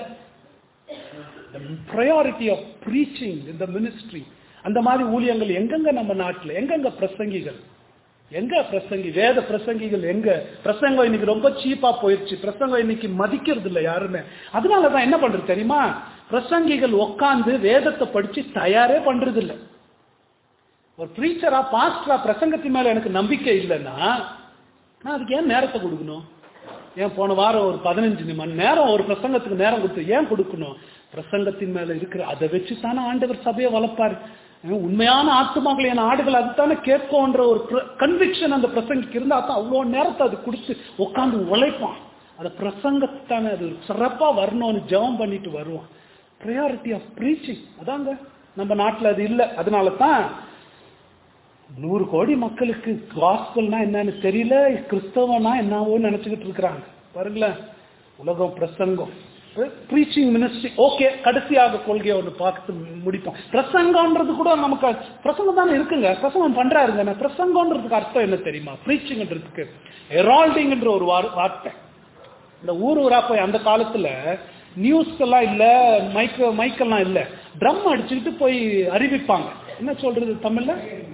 priority of preaching in the ministry, அந்த மாதிரி ஊழியங்கள் எங்கெங்க நம்ம நாட்டில், எங்கெங்க பிரசங்கிகள், எங்க பிரசங்கி, வேத பிரசங்கிகள் எங்க? பிரசங்கம் இன்னைக்கு ரொம்ப சீப்பா போயிடுச்சு, பிரசங்கம் இன்னைக்கு மதிக்கிறது இல்லை யாருமே. அதனாலதான் என்ன பண்றது தெரியுமா, பிரசங்கிகள் உட்கார்ந்து வேதத்தை படிச்சு தயாரே பண்றது இல்லை. ஒரு பிரீச்சரா பாஸ்டரா பிரசங்கத்தின் மேல எனக்கு நம்பிக்கை இல்லைன்னா நான் அதுக்கு ஏன் நேரத்தை கொடுக்கணும்? ஏன் போன வாரம் ஒரு 15 மணி நேரம் ஒரு பிரசங்கத்துக்கு நேரம் கொடுத்து ஏன் கொடுக்கணும்? பிரசங்கத்தின் மேல இருக்கிற அதை வச்சு தானே ஆண்டவர் சபையை வளர்ப்பாரு. உண்மையான ஆத்துமாக்கள் என் ஆடுகள் அதுதானே கேட்கோன்ற ஒரு கன்விக்ஷன் அந்த பிரசங்கிக்கு இருந்தா தான் அவ்வளோ நேரத்தை அது கொடுத்து உட்காந்து உழைப்பான். அது பிரசங்கத்தானே, அது சிறப்பா வரணும்னு ஜெபம் பண்ணிட்டு வருவோம். ப்ரையாரிட்டி ஆஃப் ப்ரீச்சிங் அதாங்க. நம்ம நாட்டில் அது இல்லை. அதனால தான் 100 கோடி மக்களுக்கு காஸ்பல்னா என்னன்னு தெரியல, கிறிஸ்தவனா என்னவோ நினைச்சுக்கிட்டு இருக்கிறாங்க பாருங்களேன். உலகம் பிரசங்கம், ப்ரீச்சிங் மினிஸ்ட்ரி. ஓகே, கடைசியாக கொள்கையை ஒன்று பார்த்து முடிப்போம். பிரசங்கம்ன்றது கூட நமக்கு பிரசங்கம் தானே இருக்குங்க, பிரசங்கம் பண்றாருங்க. பிரசங்கம்ன்றதுக்கு அர்த்தம் என்ன தெரியுமா? ப்ரீச்சிங்ன்றதுக்கு ஹெரால்டிங்ன்ற ஒரு வார்த்தை. இந்த ஊரா போய் அந்த காலத்துல நியூஸ்க்கெல்லாம் இல்ல, மைக்கெல்லாம் இல்ல, ட்ரம் அடிச்சுக்கிட்டு போய் அறிவிப்பாங்க. என்ன சொல்றது தமிழ்ல?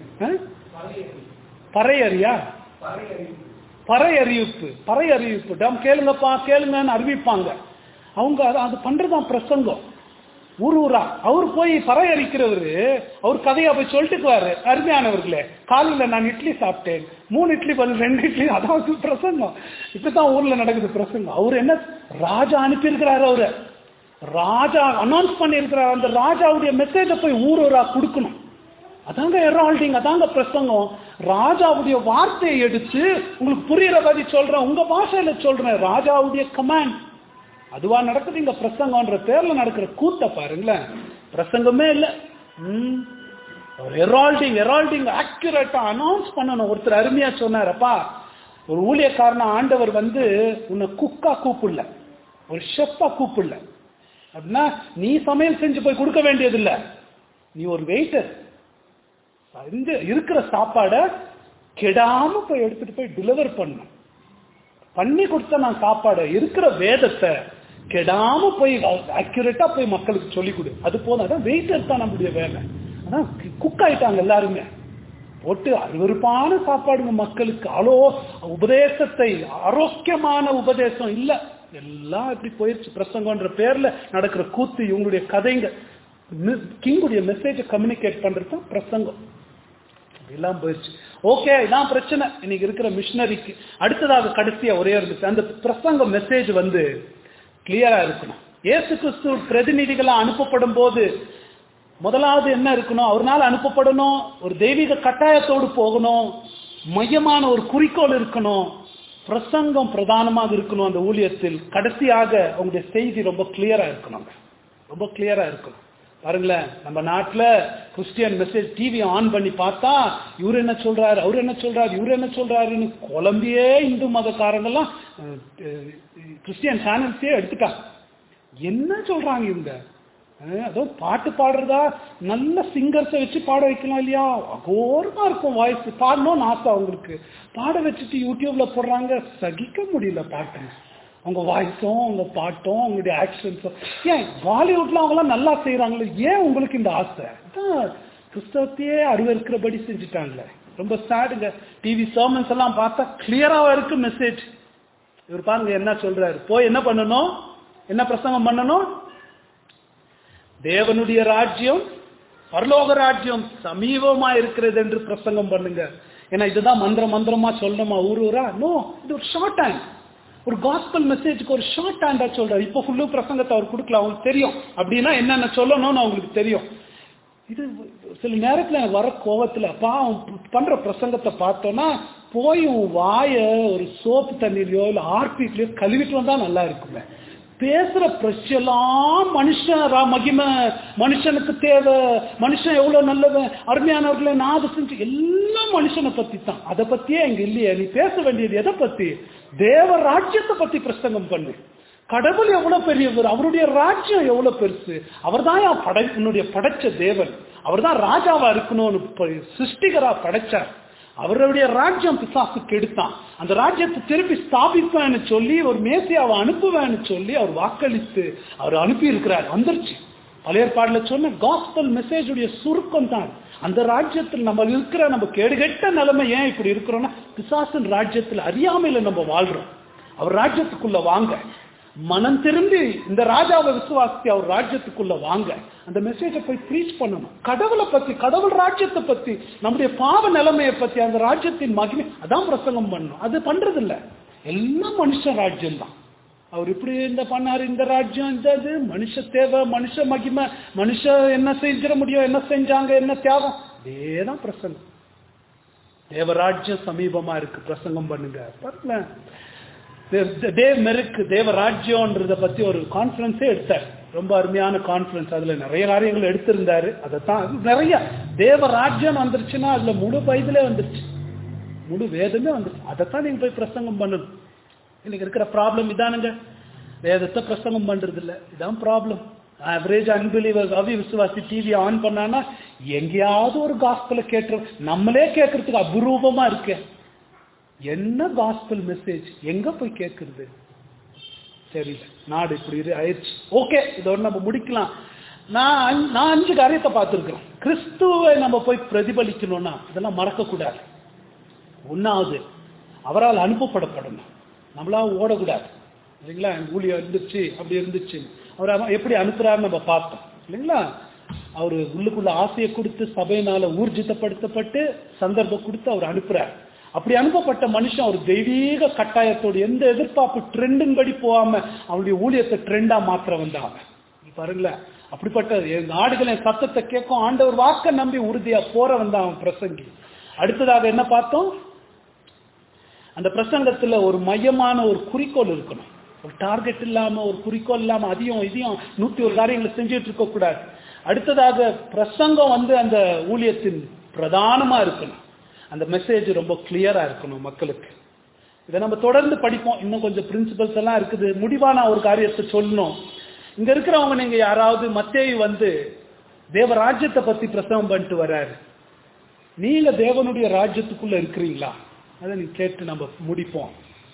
பறையறியா? பறை அறிவிப்பு. ட்ரம் கேளுங்கப்பா கேளுங்கன்னு அறிவிப்பாங்க. அவங்க அது பண்றதுதான் பிரசங்கம். ஊரா அவர் போய் பறை அறிக்கிறவரு அவர் கதையா போய் சொல்லிட்டுக்குவாரு. அருமையானவர்களே, காலையில நான் இட்லி சாப்பிட்டேன், 3 இட்லி பதில் 2 இட்லி. அதாவது பிரசங்கம். இப்பதான் ஊர்ல நடக்குது பிரசங்கம். அவரு என்ன, ராஜா அனுப்பியிருக்கிறாரு, அவரு ராஜா அனௌன்ஸ் பண்ணியிருக்கிறார். அந்த ராஜாவுடைய மெசேஜை போய் ஊரா கொடுக்கணும். அதாங்க ஹெரால்டிங், அதாங்க பிரசங்கம். ராஜாவுடைய வார்த்தையை எடுத்து உங்களுக்கு புரியுற மாதிரி சொல்றேன், உங்க பாஷையில சொல்றேன், ராஜாவுடைய கமாண்ட். அதுவா நடக்குது இங்க பிரசங்கம்ன்ற பேர்ல நடக்கிற கூத்த பாருங்களேன். பிரசங்கமே இல்ல. ஹெரால்டிங் அக்யூரேட்டா அனௌன்ஸ் பண்ணணும். ஒருத்தர் அருமையா சொன்னாரப்பா, ஒரு ஊழியக்காரன ஆண்டவர் உன்னை குக்கா கூப்பிடல, ஒரு ஷெஃப்பா கூப்பிடல. அப்படின்னா நீ சமையல் செஞ்சு போய் கொடுக்க வேண்டியது இல்ல, நீ ஒரு வெயிட்டர். இருக்கிற சாப்பாடை கெடாம போய் எடுத்துட்டு போய் டெலிவர் பண்ணி கொடுத்த நான் சாப்பாடு, இருக்கிற வேதத்தை கெடாம போய் அக்யூரேட்டா போய் மக்களுக்கு சொல்லிக் கொடு. அது போதும். அதான் வெயிட்டர் தான் நம்முடைய வேலை. அதான் குக் ஆயிட்டாங்க எல்லாருமே. போட்டு அருவருப்பான சாப்பாடுங்க மக்களுக்கு. உபதேசத்தை, ஆரோக்கியமான உபதேசம் இல்ல, எல்லாம் இப்படி போயிடுச்சு. பிரசங்கம்ன்ற பேர்ல நடக்கிற கூத்து, இவங்களுடைய கதைங்க. கிங்குடைய மெசேஜ் கம்யூனிகேட் பண்றது பிரசங்கம் எல்லாம் போயிடுச்சு. ஓகே, இதான் பிரச்சனை இன்னைக்கு இருக்கிற மிஷனரிக்கு. அடுத்ததாக கடைசியா ஒரே இருந்துச்சு, அந்த பிரசங்க மெசேஜ் கிளியரா இருக்கணும். இயேசு கிறிஸ்து பிரதிநிதிகளா அனுப்பப்படும் போது முதலாவது என்ன இருக்கணும்? அவர்னால அனுப்பப்படணும், ஒரு தெய்வீக கட்டாயத்தோடு போகணும், மையமான ஒரு குறிக்கோள் இருக்கணும், பிரசங்கம் பிரதானமாக இருக்கணும் அந்த ஊழியத்தில். கடைசியாக அவங்களுடைய செய்தி ரொம்ப கிளியரா இருக்கணும், ரொம்ப கிளியரா இருக்கணும். பாருங்களேன், நம்ம நாட்டில் கிறிஸ்டியன் மெசேஜ் டிவி ஆன் பண்ணி பார்த்தா இவர் என்ன சொல்றாரு, அவர் என்ன சொல்றாரு, இவர் என்ன சொல்றாருன்னு குழம்பியே இந்து மதக்காரங்கெல்லாம் கிறிஸ்டியன் சேனல்ஸே எடுத்துட்டாங்க. என்ன சொல்றாங்க இவங்க? அதோ பாட்டு பாடுறதா, நல்ல சிங்கர்ஸை வச்சு பாட வைக்கலாம் இல்லையா, அகோரமா இருக்கும் வாய்ஸ், பாடணும்னு ஆசை அவங்களுக்கு. பாட வச்சுட்டு யூடியூப்ல போடுறாங்க, சகிக்க முடியல பாட்டுங்க. அவங்க வாய்ஸும் அவங்க பாட்டும் அவங்களுடைய ஆக்ஷன்ஸும். ஏன் பாலிவுட்ல அவங்களாம் நல்லா செய்யறாங்களே, ஏன் உங்களுக்கு இந்த ஆசை? கிறிஸ்தவத்தையே அருவருக்கிறபடி செஞ்சுட்டாங்களே. ரொம்ப சேடுங்க. டிவி சர்மன்ஸ் எல்லாம் பார்த்தா கிளியராவா இருக்கு மெசேஜ். இவர் பாருங்க என்ன சொல்றாரு, போய் என்ன பண்ணணும், என்ன பிரசங்கம் பண்ணணும்? தேவனுடைய ராஜ்யம், பரலோக ராஜ்யம் சமீபமா இருக்கிறது என்று பிரசங்கம் பண்ணுங்க. ஏன்னா இதுதான் மந்திரமா சொல்லணுமா ஊரா? நோ, இது ஒரு ஷார்ட் ஹேண்ட். ஒரு காஸ்பல் மெசேஜுக்கு ஒரு ஷார்ட் ஹேண்டா சொல்றாரு. இப்ப ஃபுல்லு பிரசங்கத்தை அவர் கொடுக்கல, அவங்களுக்கு தெரியும் அப்படின்னா என்னென்ன சொல்லணும்னு அவங்களுக்கு தெரியும். இது சில நேரத்துல எனக்கு வர கோவத்துல பண்ற பிரசங்கத்தை பார்த்தோம்னா, போய் வாய ஒரு சோப்பு தண்ணீரையோ இல்ல ஆர்பிட்லயோ கழுவிட்டு வந்தா நல்லா இருக்குமே. பேசுற பிரச்செல்லாம் மனுஷன் மகிமை, மனுஷனுக்கு தேவை, மனுஷன் எவ்வளவு நல்லவன், அருமையானவர்களை நான் அதை செஞ்சு, எல்லாம் மனுஷனை பத்தி தான். அதை பத்தியே இங்க இல்லையே. நீ பேச வேண்டியது எதை பத்தி? தேவ ராஜ்யத்தை பத்தி பிரசங்கம் பண்ணு. கடவுள் எவ்வளவு பெரியவர், அவருடைய ராஜ்யம் எவ்வளவு பெருசு, அவர் தான் உன்னுடைய படைச்ச தேவன், அவர் தான் ராஜாவா இருக்கணும்னு சிருஷ்டிகரா படைச்சார். அவருடைய ராஜ்யம் பிசாசுக்கு எடுத்தான். அந்த ராஜ்யத்தை திருப்பி ஸ்தாபிப்பேன்னு சொல்லி ஒரு மேசியாவை அனுப்புவேன்னு சொல்லி அவர் வாக்களித்து அவர் அனுப்பி இருக்கிறார். வந்துருச்சு. பழைய ஏற்பாடுல சொன்ன காஸ்பல் மெசேஜ் உடைய சுருக்கம் தான். அந்த ராஜ்யத்தில் நம்ம இருக்கிற, நம்ம கேடுகெட்ட நிலைமை ஏன் இப்படி இருக்கிறோம்னா, பிசாசின் ராஜ்யத்தில் அறியாமையில நம்ம வாழ்றோம். அவர் ராஜ்யத்துக்குள்ள வாங்க, மனம் திரும்பி இந்த ராஜாவை விசுவாசி அவர் ராஜ்யத்துக்குள்ள வாங்க, அந்த மெசேஜை போய் ப்ரீச் பண்ணணும். கடவுளை பத்தி, கடவுள் ராஜ்யத்தை பத்தி, நம்முடைய பாவ நிலைமையை பத்தி, அந்த ராஜ்யத்தின் மகிமை, அதான் பிரசங்கம் பண்ணணும். அது பண்றது இல்ல, எல்லாம் மனுஷ ராஜ்யம் தான். அவர் இப்படி இந்த பண்ணாரு, இந்த ராஜ்யம், இந்த இது மனுஷ தேவை, மனுஷ மகிமை, மனுஷ என்ன செஞ்சிட முடியும், என்ன செஞ்சாங்க, என்ன தியாகம், அதேதான் பிரசங்கம். தேவராஜ்யம் சமீபமா இருக்கு, பிரசங்கம் பண்ணுங்க. பாருங்களேன், தேவ் மெருக்கு தேவ ராஜ்யம்ன்றத பத்தி ஒரு கான்ஃபரன்ஸே எடுத்தார். ரொம்ப அருமையான கான்ஃபரன்ஸ். அதுல நிறைய காரியங்கள் எடுத்திருந்தாரு. அதைத்தான் நிறைய தேவ ராஜ்யம் வந்துருச்சுன்னா அதுல முழு பைபிளே வந்துருச்சு, முழு வேதமே வந்துருச்சு. அதைத்தான் நீங்க போய் பிரசங்கம் பண்ணணும். இன்னைக்கு இருக்கிற ப்ராப்ளம் இதானுங்க, வேதத்தை பிரசங்கம் பண்றது இல்லை, இதான் ப்ராப்ளம். ஆவரேஜ் அன்பிலீவர்ஸ் விசுவாசி டிவி ஆன் பண்ணானா எங்கேயாவது ஒரு காஸ்பலை கேட்டுரும். நம்மளே கேட்கறதுக்கு அபூர்வமா இருக்கு. என்ன காஸ்பல் மெசேஜ் எங்க போய் கேட்கறது? தெரியல. நாடு இப்படி ஆயிடுச்சு. ஓகே, இதோட நம்ம முடிக்கலாம். நான் 5 காரியத்தை பார்த்துருக்கிறேன். கிறிஸ்துவை நம்ம போய் பிரதிபலிக்கணும்னா இதெல்லாம் மறக்க கூடாது. 1வது, அவரால் அனுப்பப்படப்படணும். நம்மளா ஓடக்கூடாது இல்லைங்களா? ஊழியம் இருந்துச்சு அப்படி இருந்துச்சு, அவர் எப்படி அனுப்புறாருன்னு நம்ம பார்த்தோம் இல்லைங்களா? அவரு உள்ளுக்குள்ள ஆசையை கொடுத்து சபையினால ஊர்ஜிதப்படுத்தப்பட்டு சந்தர்ப்பம் கொடுத்து அவர் அனுப்புறாரு. அப்படி அனுப்பப்பட்ட மனுஷன் ஒரு தெய்வீக கட்டாயத்தோடு எந்த எதிர்பார்ப்பு ட்ரெண்டின் படி போகாம அவனுடைய ஊழியத்தை ட்ரெண்டா மாற்ற வந்தாங்க. பாருங்களேன், அப்படிப்பட்ட நாடுகளின் சத்தத்தை கேட்கும் ஆண்டவர் வாக்க நம்பி உறுதியா போற வந்தான் அவன் பிரசங்கி. அடுத்ததாக என்ன பார்த்தோம்? அந்த பிரசங்கத்துல ஒரு மையமான ஒரு குறிக்கோள் இருக்கணும். ஒரு டார்கெட் இல்லாம, ஒரு குறிக்கோள் இல்லாம அதையும் இதையும் 101 காரியங்களை செஞ்சுட்டு இருக்க கூடாது. அடுத்ததாக பிரசங்கம் அந்த ஊழியத்தின் பிரதானமா இருக்கணும். அந்த மெசேஜ் ரொம்ப கிளியரா இருக்கணும் மக்களுக்கு. இதை நம்ம தொடர்ந்து படிப்போம். இன்னும் கொஞ்சம் பிரின்சிபல்ஸ் எல்லாம் இருக்குது. முடிவான ஒரு காரியத்தை சொல்லணும். இங்க இருக்கிறவங்க, நீங்க யாராவது மத்தேயு தேவ ராஜ்யத்தை பத்தி பிரசங்கம் பண்ணிட்டு வர்றாரு, நீங்க தேவனுடைய ராஜ்யத்துக்குள்ள இருக்கிறீங்களா? அதை நீங்க கேட்டு நம்ம முடிப்போம்.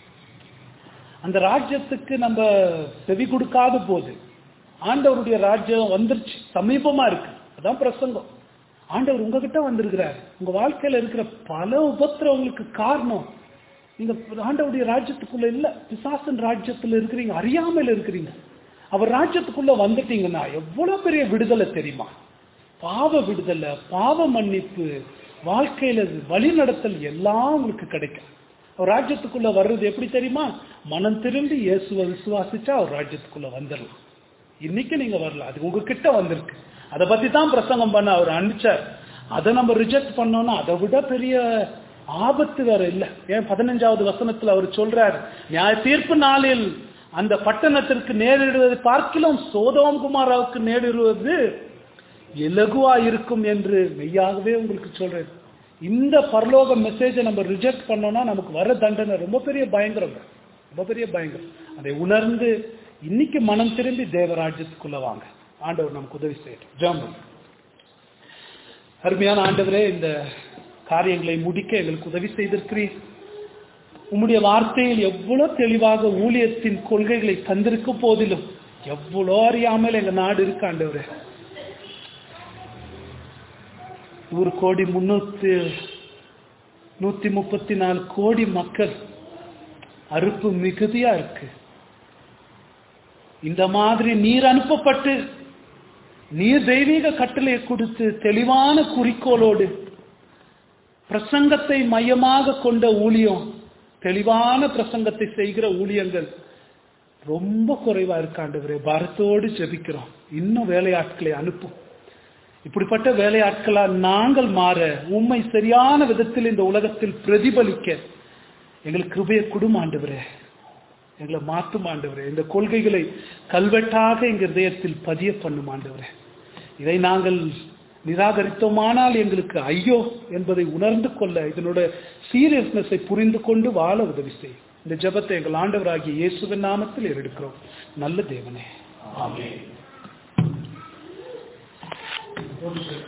அந்த ராஜ்யத்துக்கு நம்ம செவி கொடுக்காத போது ஆண்டவருடைய ராஜ்யம் வந்துருச்சு, சமீபமா இருக்கு, அதான் பிரசங்கம். ஆண்டவர் உங்ககிட்ட வந்திருக்கிறார். உங்க வாழ்க்கையில இருக்கிற பல உபத்திரவங்களுக்கு காரணம் நீங்க ஆண்டவருடைய ராஜ்யத்துக்குள்ள இல்ல, பிசாசன் ராஜ்யத்துல இருக்கிறீங்க, அறியாமையில இருக்கிறீங்க. அவர் ராஜ்யத்துக்குள்ள வந்துட்டீங்கன்னா எவ்வளவு பெரிய விடுதலை தெரியுமா? பாவ விடுதலை, பாவ மன்னிப்பு, வாழ்க்கையில வழி நடத்தல் எல்லாம் உங்களுக்கு கிடைக்கும். அவர் ராஜ்யத்துக்குள்ள வர்றது எப்படி தெரியுமா? மனம் திரும்பி இயேசுவை விசுவாசிச்சா அவர் ராஜ்யத்துக்குள்ள வந்துடலாம். இன்னைக்கு நீங்க வரல, அது உங்ககிட்ட வந்திருக்கு. அதை பத்தி தான் பிரசங்கம் பண்ண அவர் அனுப்பிச்சார். அதை நம்ம ரிஜெக்ட் பண்ணோம்னா அதை விட பெரிய ஆபத்து வேற இல்லை. ஏன் 15வது வசனத்துல அவர் சொல்றார், நியாய தீர்ப்பு நாளில் அந்த பட்டணத்திற்கு நேரிடுவது பார்க்கிலும் சோதோம் குமாராவுக்கு நேரிடுவது இலகுவா இருக்கும் என்று மெய்யாகவே உங்களுக்கு சொல்றேன். இந்த பரலோக மெசேஜை நம்ம ரிஜெக்ட் பண்ணோம்னா நமக்கு வர தண்டனை ரொம்ப பெரிய பயங்கரம், ரொம்ப பெரிய பயங்கரம். அதை உணர்ந்து இன்னைக்கு மனம் திரும்பி தேவராஜ்யத்துக்குள்ள வாங்க. ஆண்டவர் நமக்கு உதவி செய்யட்டும். ஜெபம். அருமையான ஆண்டவரே, இந்த காரியங்களை முடிக்க எங்களுக்கு உதவி செய்திருக்கிறீர். உம்முடைய வார்த்தையில் எவ்வளவு தெளிவாக ஊழியத்தின் கொள்கைகளை தந்திருக்க போதிலும் எவ்வளோ அறியாமல் எங்க நாடு இருக்கு ஆண்டவரே. 134 கோடி மக்கள், அறுப்பு மிகுதியா இருக்கு. இந்த மாதிரி நீர் அனுப்பப்பட்டு நீர் தெய்வீக கட்டளையை கொடுத்து தெளிவான குறிக்கோளோடு பிரசங்கத்தை மையமாக கொண்ட ஊழியம், தெளிவான பிரசங்கத்தை செய்கிற ஊழியங்கள் ரொம்ப குறைவா இருக்காண்டவரே. பாரத்தோடு ஜெபிக்கிறோம், இன்னும் வேலையாட்களை அனுப்பும். இப்படிப்பட்ட வேலையாட்களால் நாங்கள் மாற, உம்மை சரியான விதத்தில் இந்த உலகத்தில் பிரதிபலிக்க எங்களுக்கு கிருபையை கொடும் ஆண்டவரே. எங்களை மாற்றும் ஆண்டவரே. இந்த கொள்கைகளை கல்வெட்டாக எங்க இதயத்தில் பதிய பண்ணும் ஆண்டவரே. இதை நாங்கள் நிராகரித்தோமானால் எங்களுக்கு ஐயோ என்பதை உணர்ந்து கொள்ள, இதனோட சீரியஸ்னஸை புரிந்து கொண்டு வாழ உதவி செய்யும். இந்த ஜெபத்தை எங்கள் ஆண்டவராகிய இயேசுவின் நாமத்தில் எடுக்கிறோம். நல்ல தேவனே, ஆமென்.